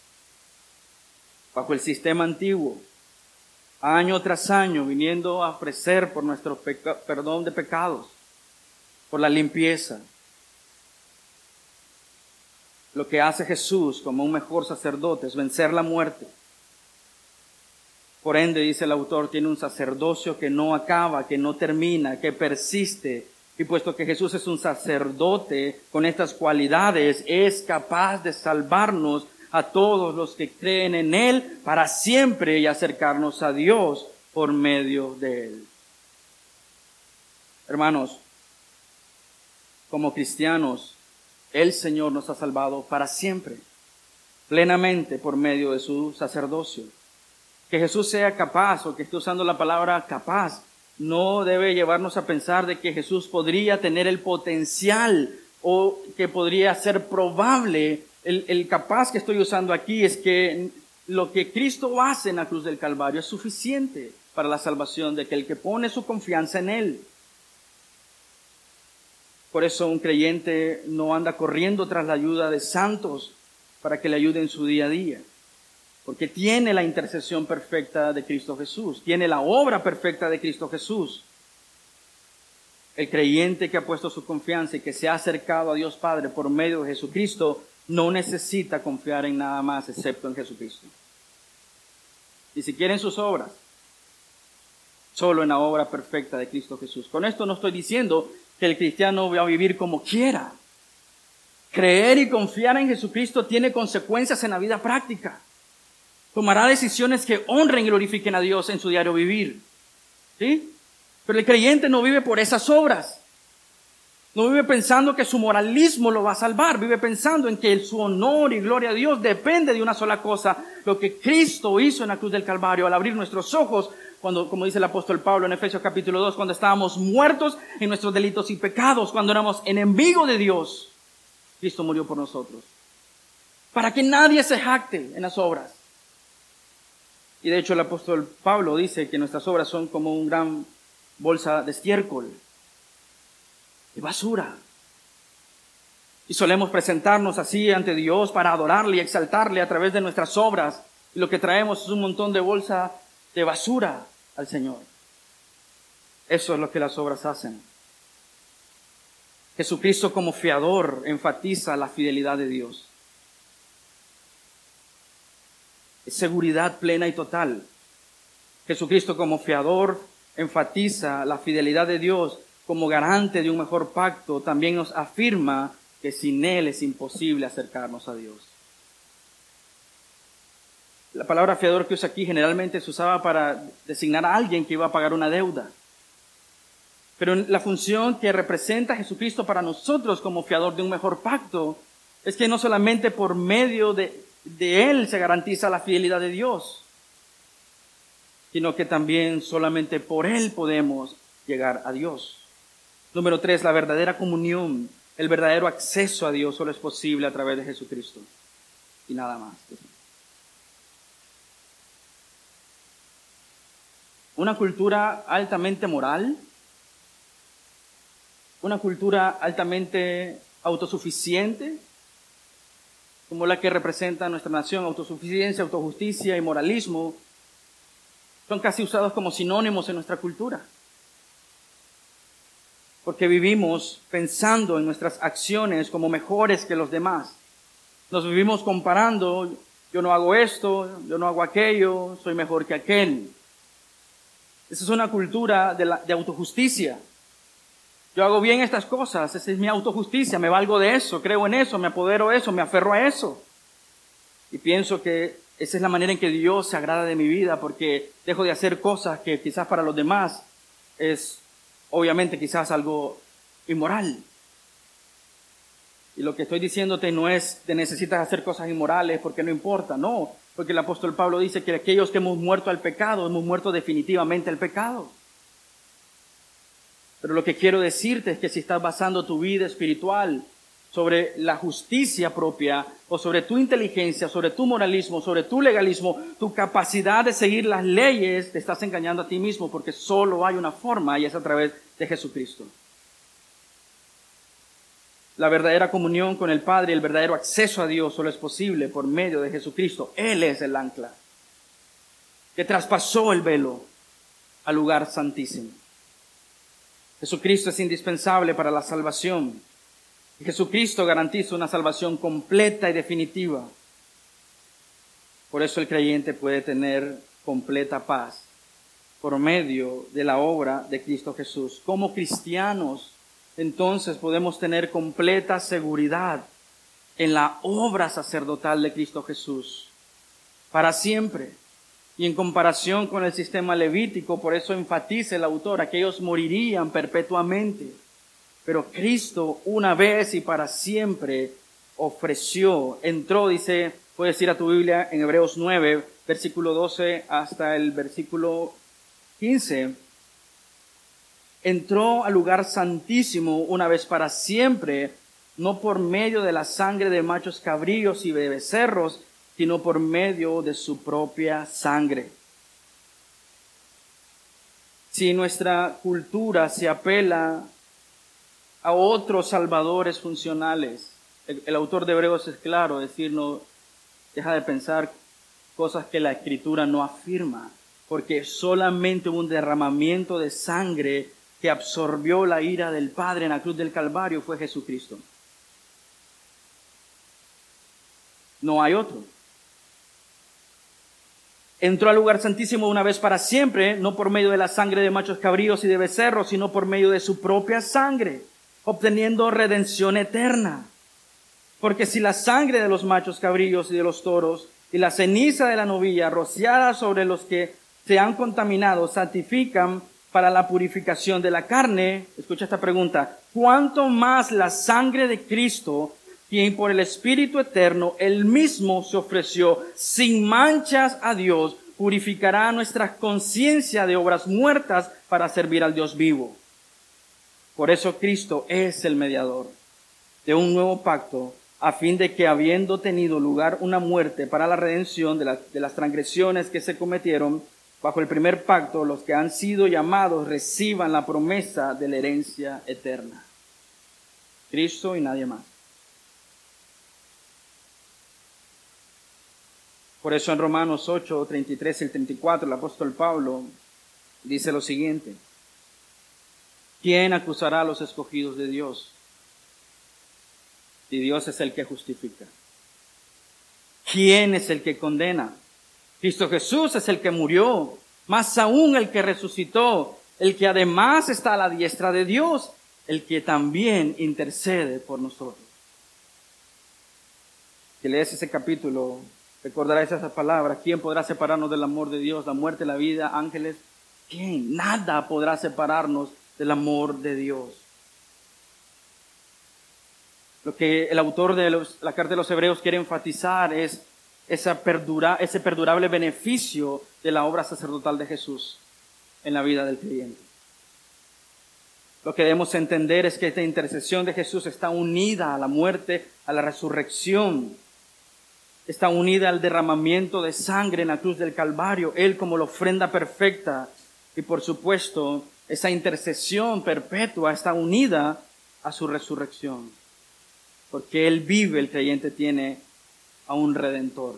bajo el sistema antiguo, año tras año, viniendo a ofrecer por nuestro peca- perdón de pecados, por la limpieza. Lo que hace Jesús como un mejor sacerdote es vencer la muerte. Por ende, dice el autor, tiene un sacerdocio que no acaba, que no termina, que persiste. Y puesto que Jesús es un sacerdote con estas cualidades, es capaz de salvarnos a todos los que creen en Él para siempre y acercarnos a Dios por medio de Él. Hermanos, como cristianos, el Señor nos ha salvado para siempre, plenamente por medio de su sacerdocio. Que Jesús sea capaz, o que esté usando la palabra capaz, no debe llevarnos a pensar de que Jesús podría tener el potencial o que podría ser probable. El, el capaz que estoy usando aquí es que lo que Cristo hace en la cruz del Calvario es suficiente para la salvación de aquel que pone su confianza en Él. Por eso un creyente no anda corriendo tras la ayuda de santos para que le ayuden en su día a día. Porque tiene la intercesión perfecta de Cristo Jesús. Tiene la obra perfecta de Cristo Jesús. El creyente que ha puesto su confianza y que se ha acercado a Dios Padre por medio de Jesucristo no necesita confiar en nada más excepto en Jesucristo. Ni siquiera en sus obras. Solo en la obra perfecta de Cristo Jesús. Con esto no estoy diciendo que el cristiano va a vivir como quiera. Creer y confiar en Jesucristo tiene consecuencias en la vida práctica. Tomará decisiones que honren y glorifiquen a Dios en su diario vivir. ¿Sí? Pero el creyente no vive por esas obras. No vive pensando que su moralismo lo va a salvar. Vive pensando en que su honor y gloria a Dios depende de una sola cosa. Lo que Cristo hizo en la cruz del Calvario al abrir nuestros ojos, cuando, como dice el apóstol Pablo en Efesios capítulo dos, cuando estábamos muertos en nuestros delitos y pecados, cuando éramos enemigos de Dios, Cristo murió por nosotros. Para que nadie se jacte en las obras. Y de hecho el apóstol Pablo dice que nuestras obras son como una gran bolsa de estiércol, de basura. Y solemos presentarnos así ante Dios para adorarle y exaltarle a través de nuestras obras. Y lo que traemos es un montón de bolsa de basura al Señor. Eso es lo que las obras hacen. Jesucristo como fiador enfatiza la fidelidad de Dios. Seguridad plena y total. Jesucristo como fiador enfatiza la fidelidad de Dios como garante de un mejor pacto. También nos afirma que sin Él es imposible acercarnos a Dios. La palabra fiador que usa aquí generalmente se usaba para designar a alguien que iba a pagar una deuda. Pero la función que representa Jesucristo para nosotros como fiador de un mejor pacto es que no solamente por medio de De Él se garantiza la fidelidad de Dios, sino que también solamente por Él podemos llegar a Dios. Número tres, la verdadera comunión, el verdadero acceso a Dios solo es posible a través de Jesucristo y nada más. Una cultura altamente moral, una cultura altamente autosuficiente, como la que representa nuestra nación, autosuficiencia, autojusticia y moralismo, son casi usados como sinónimos en nuestra cultura. Porque vivimos pensando en nuestras acciones como mejores que los demás. Nos vivimos comparando, yo no hago esto, yo no hago aquello, soy mejor que aquel. Esa es una cultura de, la, de autojusticia. Yo hago bien estas cosas, esa es mi autojusticia, me valgo de eso, creo en eso, me apodero de eso, me aferro a eso. Y pienso que esa es la manera en que Dios se agrada de mi vida, porque dejo de hacer cosas que quizás para los demás es obviamente quizás algo inmoral. Y lo que estoy diciéndote no es que necesitas hacer cosas inmorales porque no importa, no. Porque el apóstol Pablo dice que aquellos que hemos muerto al pecado, hemos muerto definitivamente al pecado. Pero lo que quiero decirte es que si estás basando tu vida espiritual sobre la justicia propia, o sobre tu inteligencia, sobre tu moralismo, sobre tu legalismo, tu capacidad de seguir las leyes, te estás engañando a ti mismo, porque solo hay una forma y es a través de Jesucristo. La verdadera comunión con el Padre, el verdadero acceso a Dios solo es posible por medio de Jesucristo. Él es el ancla que traspasó el velo al lugar santísimo. Jesucristo es indispensable para la salvación. Jesucristo garantiza una salvación completa y definitiva. Por eso el creyente puede tener completa paz por medio de la obra de Cristo Jesús. Como cristianos, entonces podemos tener completa seguridad en la obra sacerdotal de Cristo Jesús para siempre. Y en comparación con el sistema levítico, por eso enfatiza el autor, aquellos morirían perpetuamente. Pero Cristo una vez y para siempre ofreció, entró, dice, puedes ir a tu Biblia en Hebreos nueve, versículo doce hasta el versículo quince. Entró al lugar santísimo una vez para siempre, no por medio de la sangre de machos cabríos y de becerros, sino por medio de su propia sangre. Si nuestra cultura se apela a otros salvadores funcionales, el, el autor de Hebreos es claro, decirnos, deja de pensar cosas que la Escritura no afirma, porque solamente hubo un derramamiento de sangre que absorbió la ira del Padre en la cruz del Calvario fue Jesucristo. No hay otro. Entró al lugar santísimo una vez para siempre, no por medio de la sangre de machos cabríos y de becerros, sino por medio de su propia sangre, obteniendo redención eterna. Porque si la sangre de los machos cabríos y de los toros y la ceniza de la novilla rociada sobre los que se han contaminado santifican para la purificación de la carne, escucha esta pregunta, ¿cuánto más la sangre de Cristo, quien por el Espíritu Eterno él mismo se ofreció sin manchas a Dios, purificará nuestra conciencia de obras muertas para servir al Dios vivo? Por eso Cristo es el mediador de un nuevo pacto, a fin de que, habiendo tenido lugar una muerte para la redención de, la, de las transgresiones que se cometieron bajo el primer pacto, los que han sido llamados reciban la promesa de la herencia eterna. Cristo y nadie más. Por eso en Romanos ocho, treinta y tres y treinta y cuatro, el apóstol Pablo dice lo siguiente: ¿quién acusará a los escogidos de Dios? Si Dios es el que justifica. ¿Quién es el que condena? Cristo Jesús es el que murió, más aún el que resucitó, el que además está a la diestra de Dios, el que también intercede por nosotros. Si lees ese capítulo, recordarás esas palabras: ¿quién podrá separarnos del amor de Dios? La muerte, la vida, ángeles. ¿Quién? Nada podrá separarnos del amor de Dios. Lo que el autor de los, la carta de los Hebreos quiere enfatizar es esa perdura, ese perdurable beneficio de la obra sacerdotal de Jesús en la vida del creyente. Lo que debemos entender es que esta intercesión de Jesús está unida a la muerte, a la resurrección. Está unida al derramamiento de sangre en la cruz del Calvario, Él como la ofrenda perfecta. Y por supuesto, esa intercesión perpetua está unida a su resurrección. Porque Él vive, el creyente tiene a un Redentor.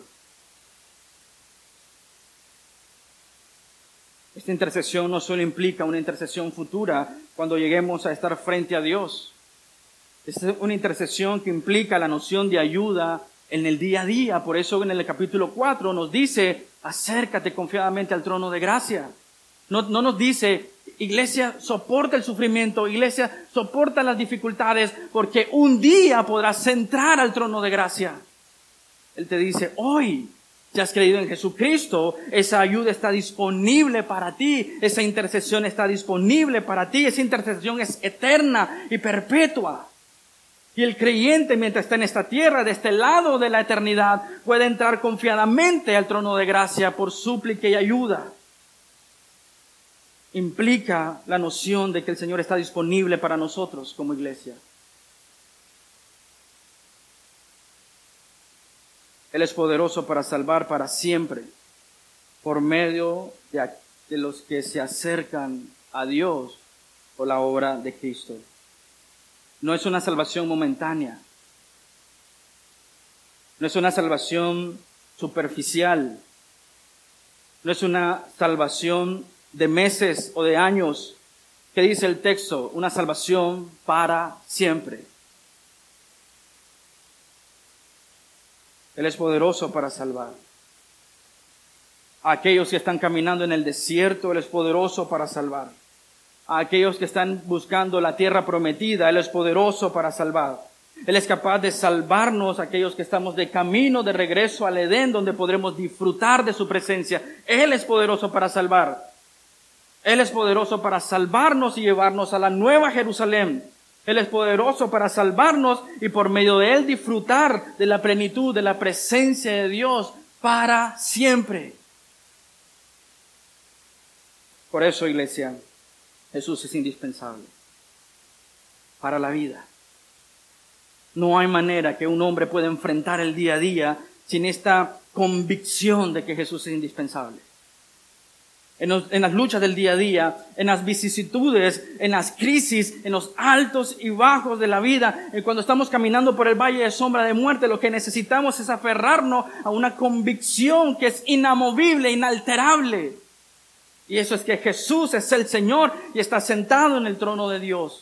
Esta intercesión no solo implica una intercesión futura cuando lleguemos a estar frente a Dios. Es una intercesión que implica la noción de ayuda en el día a día. Por eso en el capítulo cuatro nos dice: acércate confiadamente al trono de gracia. No, no nos dice iglesia, soporta el sufrimiento, iglesia, soporta las dificultades, porque un día podrás entrar al trono de gracia. Él te dice, hoy, si has creído en Jesucristo, esa ayuda está disponible para ti, esa intercesión está disponible para ti, esa intercesión es eterna y perpetua. Y el creyente, mientras está en esta tierra, de este lado de la eternidad, puede entrar confiadamente al trono de gracia por súplica y ayuda. Implica la noción de que el Señor está disponible para nosotros como iglesia. Él es poderoso para salvar para siempre, por medio de, de los que se acercan a Dios por la obra de Cristo. No es una salvación momentánea. No es una salvación superficial. No es una salvación de meses o de años. ¿Qué dice el texto? Una salvación para siempre. Él es poderoso para salvar. A aquellos que están caminando en el desierto, Él es poderoso para salvar. A aquellos que están buscando la tierra prometida, Él es poderoso para salvar. Él es capaz de salvarnos, aquellos que estamos de camino de regreso al Edén, donde podremos disfrutar de su presencia. Él es poderoso para salvar. Él es poderoso para salvarnos y llevarnos a la nueva Jerusalén. Él es poderoso para salvarnos y por medio de Él disfrutar de la plenitud, de la presencia de Dios para siempre. Por eso, iglesia, Jesús es indispensable para la vida. No hay manera que un hombre pueda enfrentar el día a día sin esta convicción de que Jesús es indispensable. En, los, en las luchas del día a día, en las vicisitudes, en las crisis, en los altos y bajos de la vida, y cuando estamos caminando por el valle de sombra de muerte, lo que necesitamos es aferrarnos a una convicción que es inamovible, inalterable. Y eso es que Jesús es el Señor y está sentado en el trono de Dios.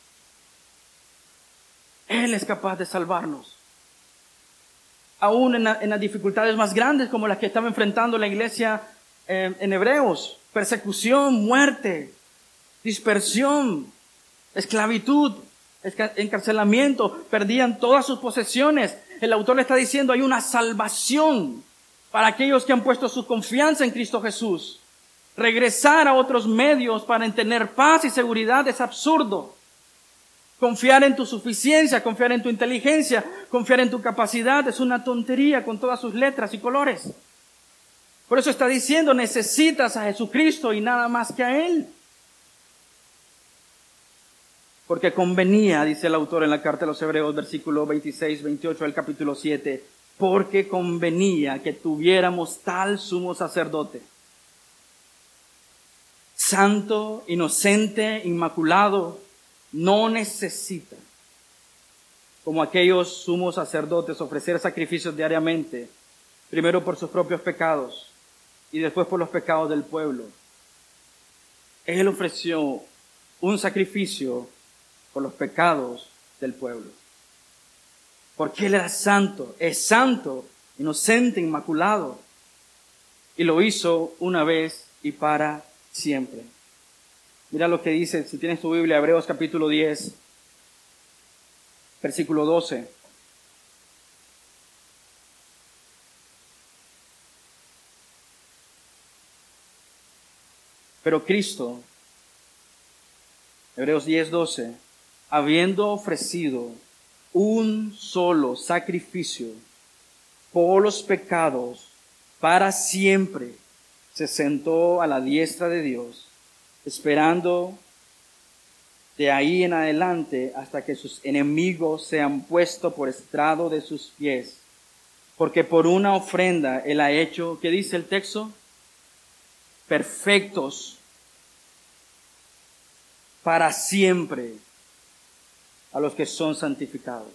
Él es capaz de salvarnos. Aún en, la, en las dificultades más grandes como las que estaba enfrentando la iglesia eh, en Hebreos. Persecución, muerte, dispersión, esclavitud, encarcelamiento, perdían todas sus posesiones. El autor le está diciendo, hay una salvación para aquellos que han puesto su confianza en Cristo Jesús. Regresar a otros medios para tener paz y seguridad es absurdo. Confiar en tu suficiencia, confiar en tu inteligencia, confiar en tu capacidad es una tontería con todas sus letras y colores. Por eso está diciendo, necesitas a Jesucristo y nada más que a Él. Porque convenía, dice el autor en la carta de los Hebreos, versículo veintiséis, veintiocho del capítulo siete, porque convenía que tuviéramos tal sumo sacerdote, santo, inocente, inmaculado, no necesita, como aquellos sumos sacerdotes, ofrecer sacrificios diariamente, primero por sus propios pecados y después por los pecados del pueblo. Él ofreció un sacrificio por los pecados del pueblo. Porque Él era santo, es santo, inocente, inmaculado. Y lo hizo una vez y para siempre. Mira lo que dice, si tienes tu Biblia, Hebreos capítulo diez, versículo doce. Pero Cristo, Hebreos diez, doce, habiendo ofrecido un solo sacrificio por los pecados para siempre, se sentó a la diestra de Dios, esperando de ahí en adelante hasta que sus enemigos sean puestos por estrado de sus pies. Porque por una ofrenda Él ha hecho, ¿qué dice el texto? Perfectos para siempre a los que son santificados.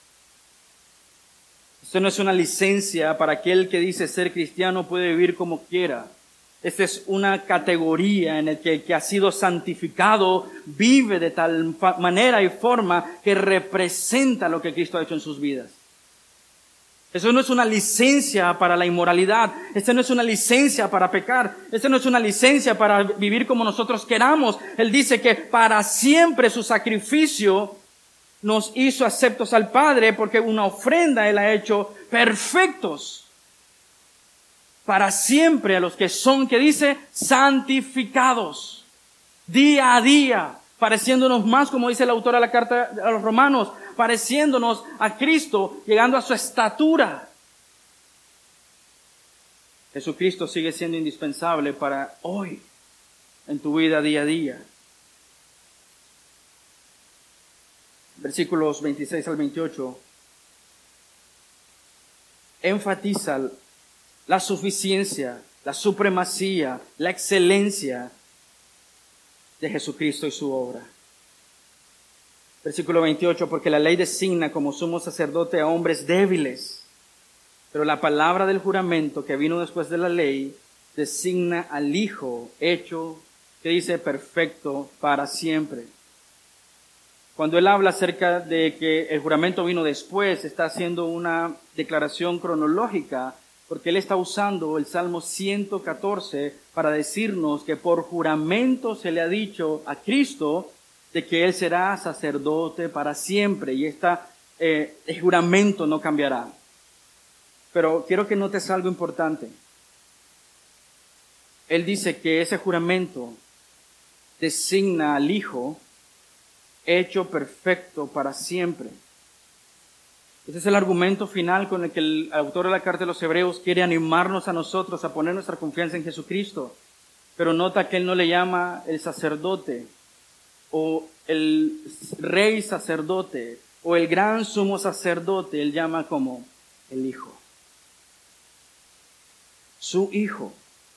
Esto no es una licencia para aquel que dice ser cristiano puede vivir como quiera. Esta es una categoría en la que el que ha sido santificado vive de tal manera y forma que representa lo que Cristo ha hecho en sus vidas. Eso no es una licencia para la inmoralidad. Esta no es una licencia para pecar. Esta no es una licencia para vivir como nosotros queramos. Él dice que para siempre su sacrificio nos hizo aceptos al Padre, porque una ofrenda Él ha hecho perfectos. Para siempre a los que son, que dice, santificados. Día a día, pareciéndonos más, como dice el autor de la carta a los Romanos, pareciéndonos a Cristo, llegando a su estatura. Jesucristo sigue siendo indispensable para hoy, en tu vida día a día. Versículos veintiséis al veintiocho enfatiza la suficiencia, la supremacía, la excelencia de Jesucristo y su obra. Versículo veintiocho, porque la ley designa como sumo sacerdote a hombres débiles, pero la palabra del juramento que vino después de la ley designa al Hijo hecho, que dice, perfecto para siempre. Cuando él habla acerca de que el juramento vino después, está haciendo una declaración cronológica, porque él está usando el Salmo ciento catorce para decirnos que por juramento se le ha dicho a Cristo de que Él será sacerdote para siempre, y esta, eh, el juramento no cambiará. Pero quiero que notes algo importante. Él dice que ese juramento designa al Hijo hecho perfecto para siempre. Ese es el argumento final con el que el autor de la carta de los Hebreos quiere animarnos a nosotros a poner nuestra confianza en Jesucristo. Pero nota que Él no le llama el sacerdote, o el rey sacerdote, o el gran sumo sacerdote. Él llama como el Hijo. Su Hijo.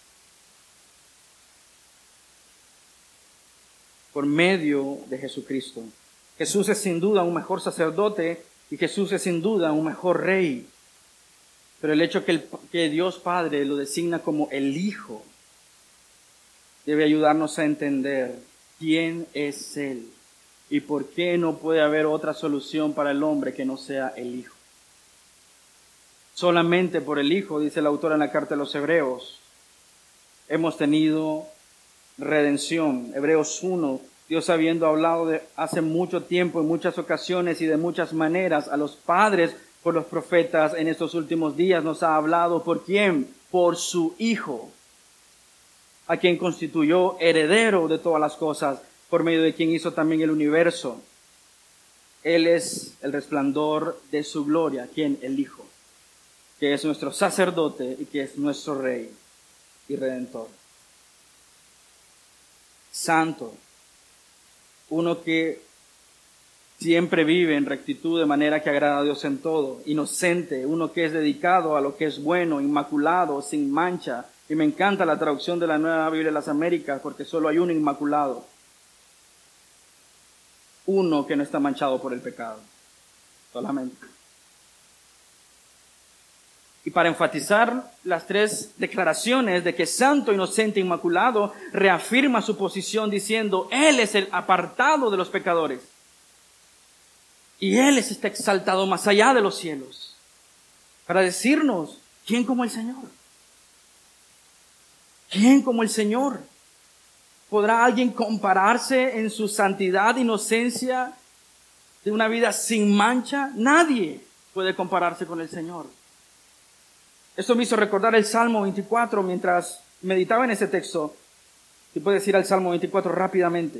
Por medio de Jesucristo. Jesús es sin duda un mejor sacerdote y Jesús es sin duda un mejor rey. Pero el hecho que, el, que Dios Padre lo designa como el Hijo debe ayudarnos a entender quién es Él y por qué no puede haber otra solución para el hombre que no sea el Hijo. Solamente por el Hijo, dice el autor en la carta de los Hebreos, hemos tenido redención. Hebreos uno, Dios habiendo hablado de hace mucho tiempo, en muchas ocasiones y de muchas maneras a los padres por los profetas, en estos últimos días nos ha hablado. ¿Por quién? Por su Hijo, a quien constituyó heredero de todas las cosas, por medio de quien hizo también el universo. Él es el resplandor de su gloria, quien el Hijo, que es nuestro sacerdote y que es nuestro Rey y Redentor. Santo, uno que siempre vive en rectitud de manera que agrada a Dios en todo. Inocente, uno que es dedicado a lo que es bueno, inmaculado, sin mancha. Y me encanta la traducción de la Nueva Biblia de las Américas, porque solo hay uno inmaculado. Uno que no está manchado por el pecado. Solamente. Y para enfatizar las tres declaraciones de que es santo, inocente, inmaculado, reafirma su posición diciendo, Él es el apartado de los pecadores. Y Él es este exaltado más allá de los cielos. Para decirnos, ¿quién como el Señor? ¿Quién como el Señor? ¿Podrá alguien compararse en su santidad, inocencia, de una vida sin mancha? Nadie puede compararse con el Señor. Esto me hizo recordar el Salmo veinticuatro mientras meditaba en ese texto. Si puedes ir al Salmo veinticuatro rápidamente.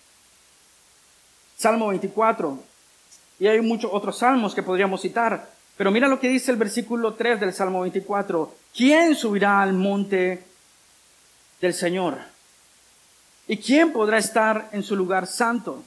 Salmo veinticuatro. Y hay muchos otros salmos que podríamos citar. Pero mira lo que dice el versículo tres del Salmo veinticuatro. ¿Quién subirá al monte del Señor? ¿Y quién podrá estar en su lugar santo?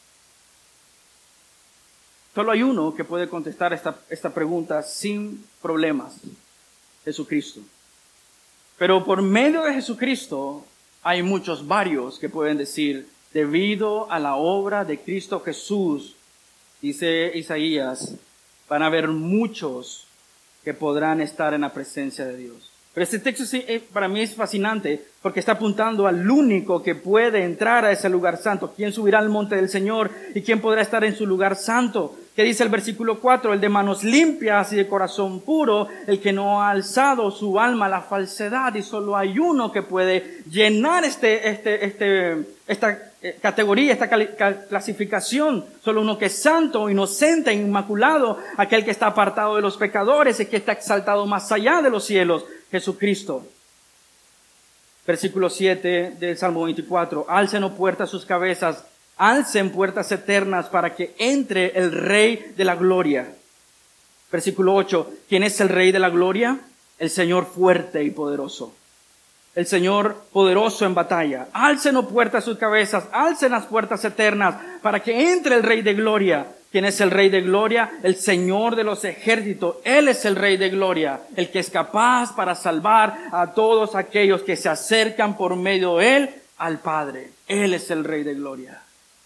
Solo hay uno que puede contestar esta, esta pregunta sin problemas. Jesucristo. Pero por medio de Jesucristo hay muchos, varios que pueden decir, debido a la obra de Cristo Jesús, dice Isaías, van a haber muchos que podrán estar en la presencia de Dios. Pero este texto sí, eh, para mí es fascinante porque está apuntando al único que puede entrar a ese lugar santo. ¿Quién subirá al monte del Señor y quién podrá estar en su lugar santo? ¿Qué dice el versículo cuatro? El de manos limpias y de corazón puro, el que no ha alzado su alma a la falsedad. Y solo hay uno que puede llenar este, este, este, esta categoría, esta clasificación. Solo uno que es santo, inocente, inmaculado, aquel que está apartado de los pecadores y que está exaltado más allá de los cielos, Jesucristo. Versículo siete del Salmo veinticuatro. Alcen, oh puertas, sus cabezas, alcen puertas eternas para que entre el Rey de la Gloria. Versículo ocho. ¿Quién es el Rey de la Gloria? El Señor fuerte y poderoso. El Señor poderoso en batalla. Alcen, oh puertas, sus cabezas, alcen las puertas eternas para que entre el Rey de Gloria. ¿Quién es el Rey de Gloria? El Señor de los ejércitos. Él es el Rey de Gloria, el que es capaz para salvar a todos aquellos que se acercan por medio de Él al Padre. Él es el Rey de Gloria.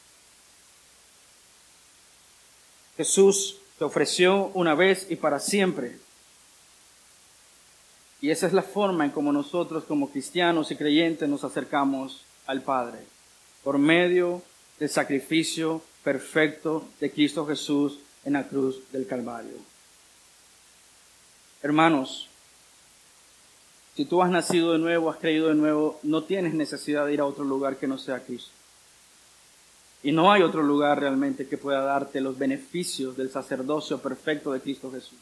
Jesús te ofreció una vez y para siempre. Y esa es la forma en cómo nosotros como cristianos y creyentes nos acercamos al Padre. Por medio del sacrificio perfecto de Cristo Jesús en la cruz del Calvario. Hermanos, si tú has nacido de nuevo, has creído de nuevo, no tienes necesidad de ir a otro lugar que no sea Cristo. Y no hay otro lugar realmente que pueda darte los beneficios del sacerdocio perfecto de Cristo Jesús.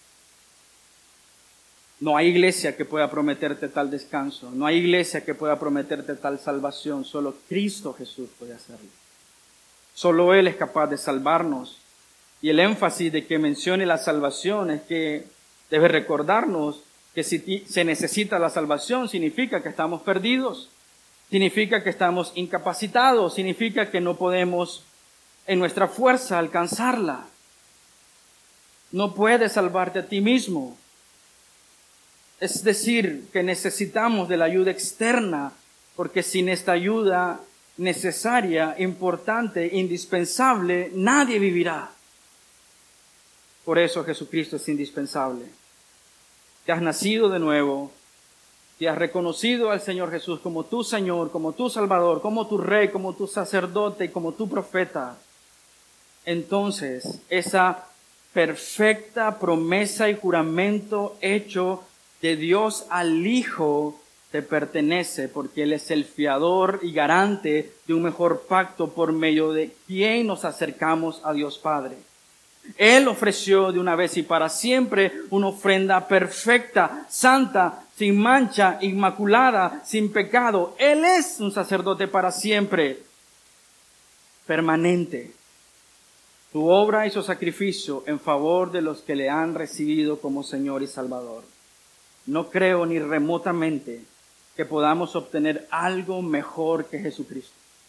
No hay iglesia que pueda prometerte tal descanso. No hay iglesia que pueda prometerte tal salvación. Solo Cristo Jesús puede hacerlo. Solo Él es capaz de salvarnos. Y el énfasis de que mencione la salvación es que debe recordarnos que si se necesita la salvación significa que estamos perdidos. Significa que estamos incapacitados. Significa que no podemos en nuestra fuerza alcanzarla. No puedes salvarte a ti mismo. Es decir, que necesitamos de la ayuda externa, porque sin esta ayuda necesaria, importante, indispensable, nadie vivirá. Por eso Jesucristo es indispensable. Te has nacido de nuevo, te has reconocido al Señor Jesús como tu Señor, como tu Salvador, como tu Rey, como tu sacerdote y como tu profeta. Entonces, esa perfecta promesa y juramento hecho de Dios al Hijo te pertenece, porque Él es el fiador y garante de un mejor pacto por medio de quien nos acercamos a Dios Padre. Él ofreció de una vez y para siempre una ofrenda perfecta, santa, sin mancha, inmaculada, sin pecado. Él es un sacerdote para siempre, permanente. Su obra y su sacrificio en favor de los que le han recibido como Señor y Salvador. No creo ni remotamente que podamos obtener algo mejor que Jesucristo.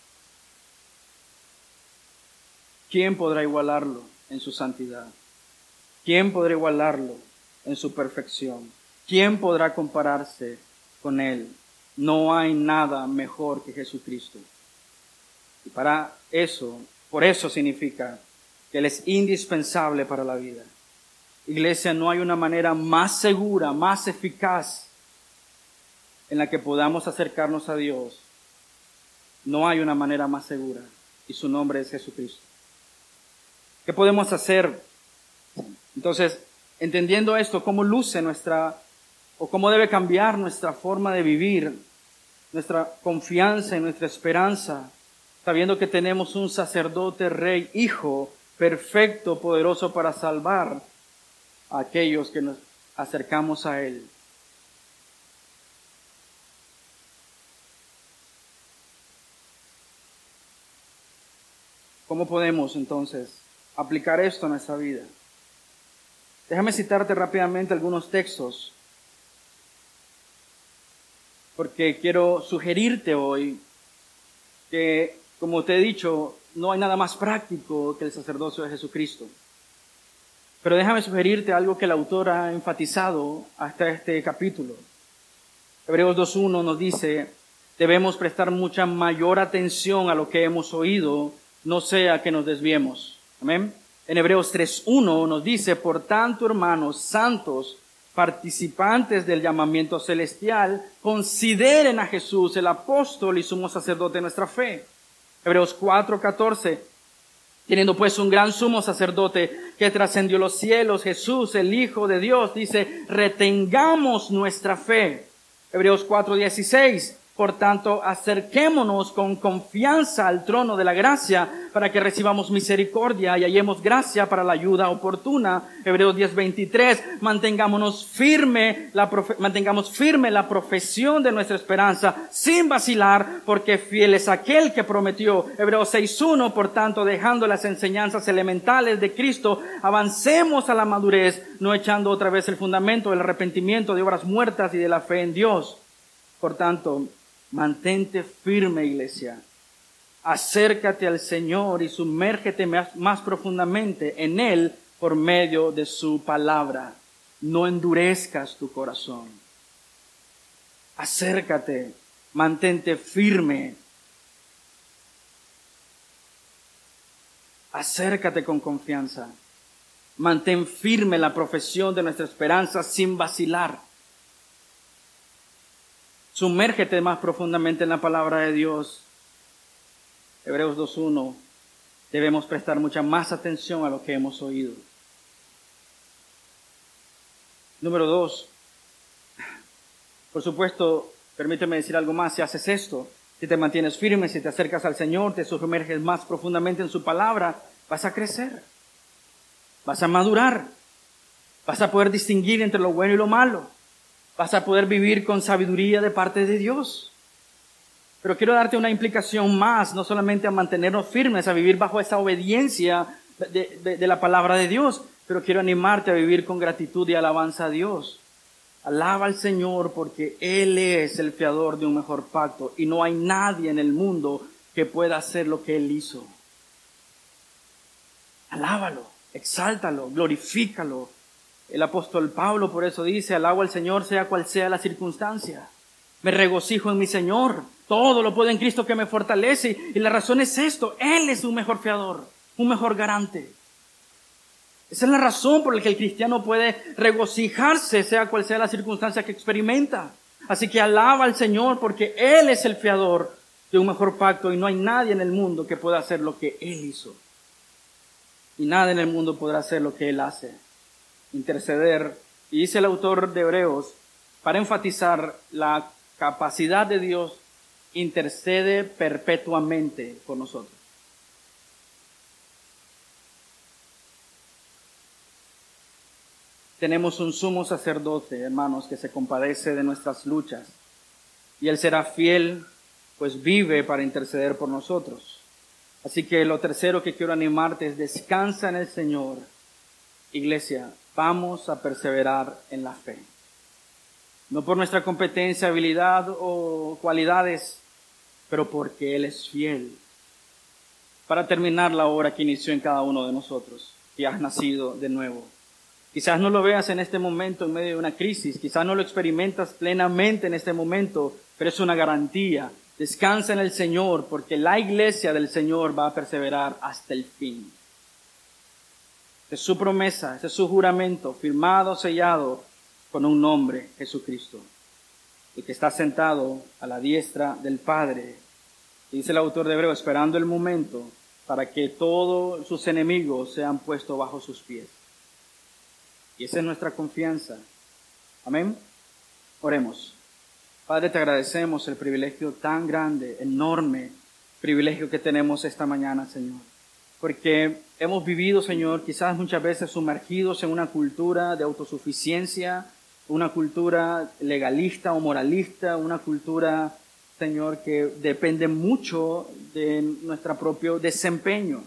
¿Quién podrá igualarlo en su santidad? ¿Quién podrá igualarlo en su perfección? ¿Quién podrá compararse con Él? No hay nada mejor que Jesucristo. Y para eso, por eso significa que Él es indispensable para la vida. Iglesia, no hay una manera más segura, más eficaz en la que podamos acercarnos a Dios. No hay una manera más segura y su nombre es Jesucristo. ¿Qué podemos hacer? Entonces, entendiendo esto, ¿cómo luce nuestra, o cómo debe cambiar nuestra forma de vivir, nuestra confianza y nuestra esperanza, sabiendo que tenemos un sacerdote, rey, hijo, perfecto, poderoso para salvar a aquellos que nos acercamos a Él? ¿Cómo podemos entonces aplicar esto a nuestra vida? Déjame citarte rápidamente algunos textos, porque quiero sugerirte hoy que, como te he dicho, no hay nada más práctico que el sacerdocio de Jesucristo. Pero déjame sugerirte algo que el autor ha enfatizado hasta este capítulo. Hebreos dos uno nos dice, debemos prestar mucha mayor atención a lo que hemos oído, no sea que nos desviemos. Amén. En Hebreos tres uno nos dice, por tanto, hermanos santos, participantes del llamamiento celestial, consideren a Jesús el apóstol y sumo sacerdote de nuestra fe. Hebreos cuatro catorce. Teniendo pues un gran sumo sacerdote que trascendió los cielos, Jesús, el Hijo de Dios, dice, retengamos nuestra fe. Hebreos cuatro dieciséis. Por tanto, acerquémonos con confianza al trono de la gracia para que recibamos misericordia y hallemos gracia para la ayuda oportuna. Hebreos diez veintitrés. Mantengámonos firme la profe- mantengamos firme la profesión de nuestra esperanza sin vacilar, porque fiel es aquel que prometió. Hebreos seis uno. Por tanto, dejando las enseñanzas elementales de Cristo, avancemos a la madurez, no echando otra vez el fundamento del arrepentimiento de obras muertas y de la fe en Dios. Por tanto, mantente firme, iglesia. Acércate al Señor y sumérgete más, más profundamente en Él por medio de su palabra. No endurezcas tu corazón. Acércate, mantente firme. Acércate con confianza. Mantén firme la profesión de nuestra esperanza sin vacilar. Sumérgete más profundamente en la palabra de Dios. Hebreos dos uno. Debemos prestar mucha más atención a lo que hemos oído. Número dos. Por supuesto, permíteme decir algo más. Si haces esto, si te mantienes firme, si te acercas al Señor, te sumerges más profundamente en su palabra, vas a crecer. Vas a madurar. Vas a poder distinguir entre lo bueno y lo malo. Vas a poder vivir con sabiduría de parte de Dios. Pero quiero darte una implicación más, no solamente a mantenernos firmes, a vivir bajo esa obediencia de, de, de la palabra de Dios, pero quiero animarte a vivir con gratitud y alabanza a Dios. Alaba al Señor porque Él es el fiador de un mejor pacto y no hay nadie en el mundo que pueda hacer lo que Él hizo. Alábalo, exáltalo, glorifícalo. El apóstol Pablo por eso dice, alabo al Señor sea cual sea la circunstancia. Me regocijo en mi Señor. Todo lo puedo en Cristo que me fortalece. Y la razón es esto. Él es un mejor fiador, un mejor garante. Esa es la razón por la que el cristiano puede regocijarse sea cual sea la circunstancia que experimenta. Así que alaba al Señor porque Él es el fiador de un mejor pacto y no hay nadie en el mundo que pueda hacer lo que Él hizo. Y nada en el mundo podrá hacer lo que Él hace. Interceder, y dice el autor de Hebreos, para enfatizar la capacidad de Dios, intercede perpetuamente por nosotros. Tenemos un sumo sacerdote, hermanos, que se compadece de nuestras luchas, y Él será fiel, pues vive para interceder por nosotros. Así que lo tercero que quiero animarte es descansa en el Señor. Iglesia, vamos a perseverar en la fe. No por nuestra competencia, habilidad o cualidades, pero porque Él es fiel. Para terminar la obra que inició en cada uno de nosotros, que has nacido de nuevo. Quizás no lo veas en este momento en medio de una crisis, quizás no lo experimentas plenamente en este momento, pero es una garantía. Descansa en el Señor, porque la iglesia del Señor va a perseverar hasta el fin. Es su promesa, ese es su juramento, firmado, sellado con un nombre, Jesucristo, el que está sentado a la diestra del Padre. Y dice el autor de Hebreos, esperando el momento para que todos sus enemigos sean puestos bajo sus pies. Y esa es nuestra confianza. Amén. Oremos. Padre, te agradecemos el privilegio tan grande, enorme privilegio que tenemos esta mañana, Señor. Porque hemos vivido, Señor, quizás muchas veces sumergidos en una cultura de autosuficiencia, una cultura legalista o moralista, una cultura, Señor, que depende mucho de nuestro propio desempeño.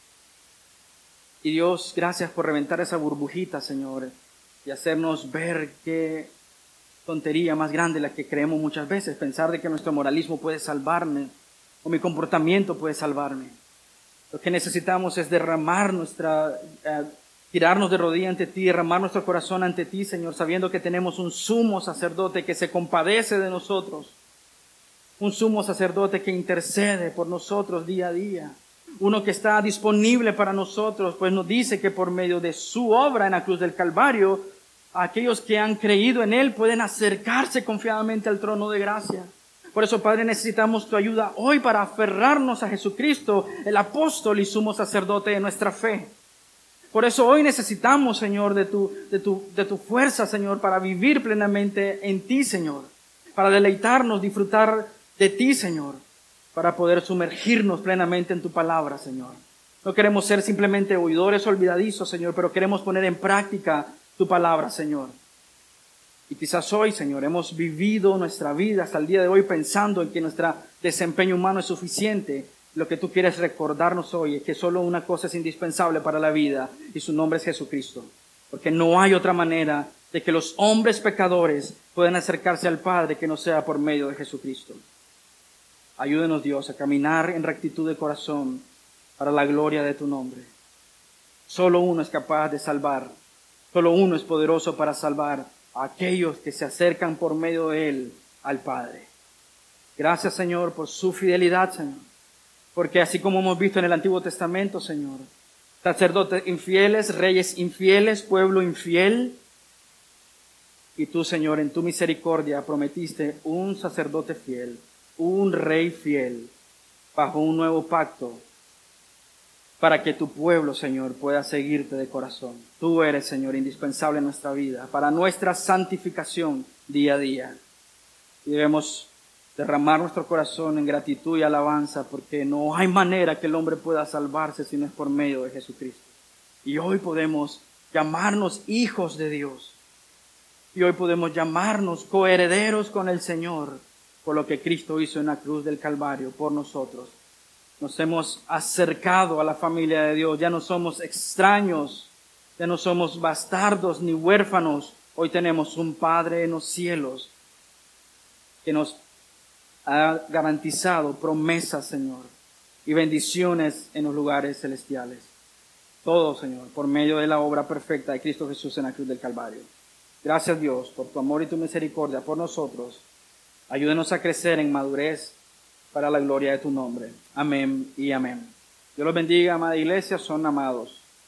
Y Dios, gracias por reventar esa burbujita, Señor, y hacernos ver qué tontería más grande la que creemos muchas veces, pensar de que nuestro moralismo puede salvarme, o mi comportamiento puede salvarme. Lo que necesitamos es derramar nuestra, eh, tirarnos de rodillas ante ti, derramar nuestro corazón ante ti, Señor, sabiendo que tenemos un sumo sacerdote que se compadece de nosotros, un sumo sacerdote que intercede por nosotros día a día, uno que está disponible para nosotros, pues nos dice que por medio de su obra en la cruz del Calvario aquellos que han creído en Él pueden acercarse confiadamente al trono de gracia. Por eso, Padre, necesitamos tu ayuda hoy para aferrarnos a Jesucristo, el apóstol y sumo sacerdote de nuestra fe. Por eso hoy necesitamos, Señor, de tu, de tu, de tu fuerza, Señor, para vivir plenamente en ti, Señor. Para deleitarnos, disfrutar de ti, Señor. Para poder sumergirnos plenamente en tu palabra, Señor. No queremos ser simplemente oidores olvidadizos, Señor, pero queremos poner en práctica tu palabra, Señor. Y quizás hoy, Señor, hemos vivido nuestra vida hasta el día de hoy pensando en que nuestro desempeño humano es suficiente. Lo que tú quieres recordarnos hoy es que solo una cosa es indispensable para la vida y su nombre es Jesucristo. Porque no hay otra manera de que los hombres pecadores puedan acercarse al Padre que no sea por medio de Jesucristo. Ayúdenos, Dios, a caminar en rectitud de corazón para la gloria de tu nombre. Solo uno es capaz de salvar. Solo uno es poderoso para salvar a aquellos que se acercan por medio de Él al Padre. Gracias, Señor, por su fidelidad, Señor. Porque así como hemos visto en el Antiguo Testamento, Señor, sacerdotes infieles, reyes infieles, pueblo infiel, y tú, Señor, en tu misericordia prometiste un sacerdote fiel, un rey fiel, bajo un nuevo pacto, para que tu pueblo, Señor, pueda seguirte de corazón. Tú eres, Señor, indispensable en nuestra vida, para nuestra santificación día a día. Y debemos derramar nuestro corazón en gratitud y alabanza, porque no hay manera que el hombre pueda salvarse si no es por medio de Jesucristo. Y hoy podemos llamarnos hijos de Dios. Y hoy podemos llamarnos coherederos con el Señor, por lo que Cristo hizo en la cruz del Calvario por nosotros. Nos hemos acercado a la familia de Dios. Ya no somos extraños, ya no somos bastardos ni huérfanos. Hoy tenemos un Padre en los cielos que nos ha garantizado promesas, Señor, y bendiciones en los lugares celestiales. Todo, Señor, por medio de la obra perfecta de Cristo Jesús en la cruz del Calvario. Gracias, Dios, por tu amor y tu misericordia por nosotros. Ayúdenos a crecer en madurez para la gloria de tu nombre. Amén y amén. Dios los bendiga, amada iglesia, son amados.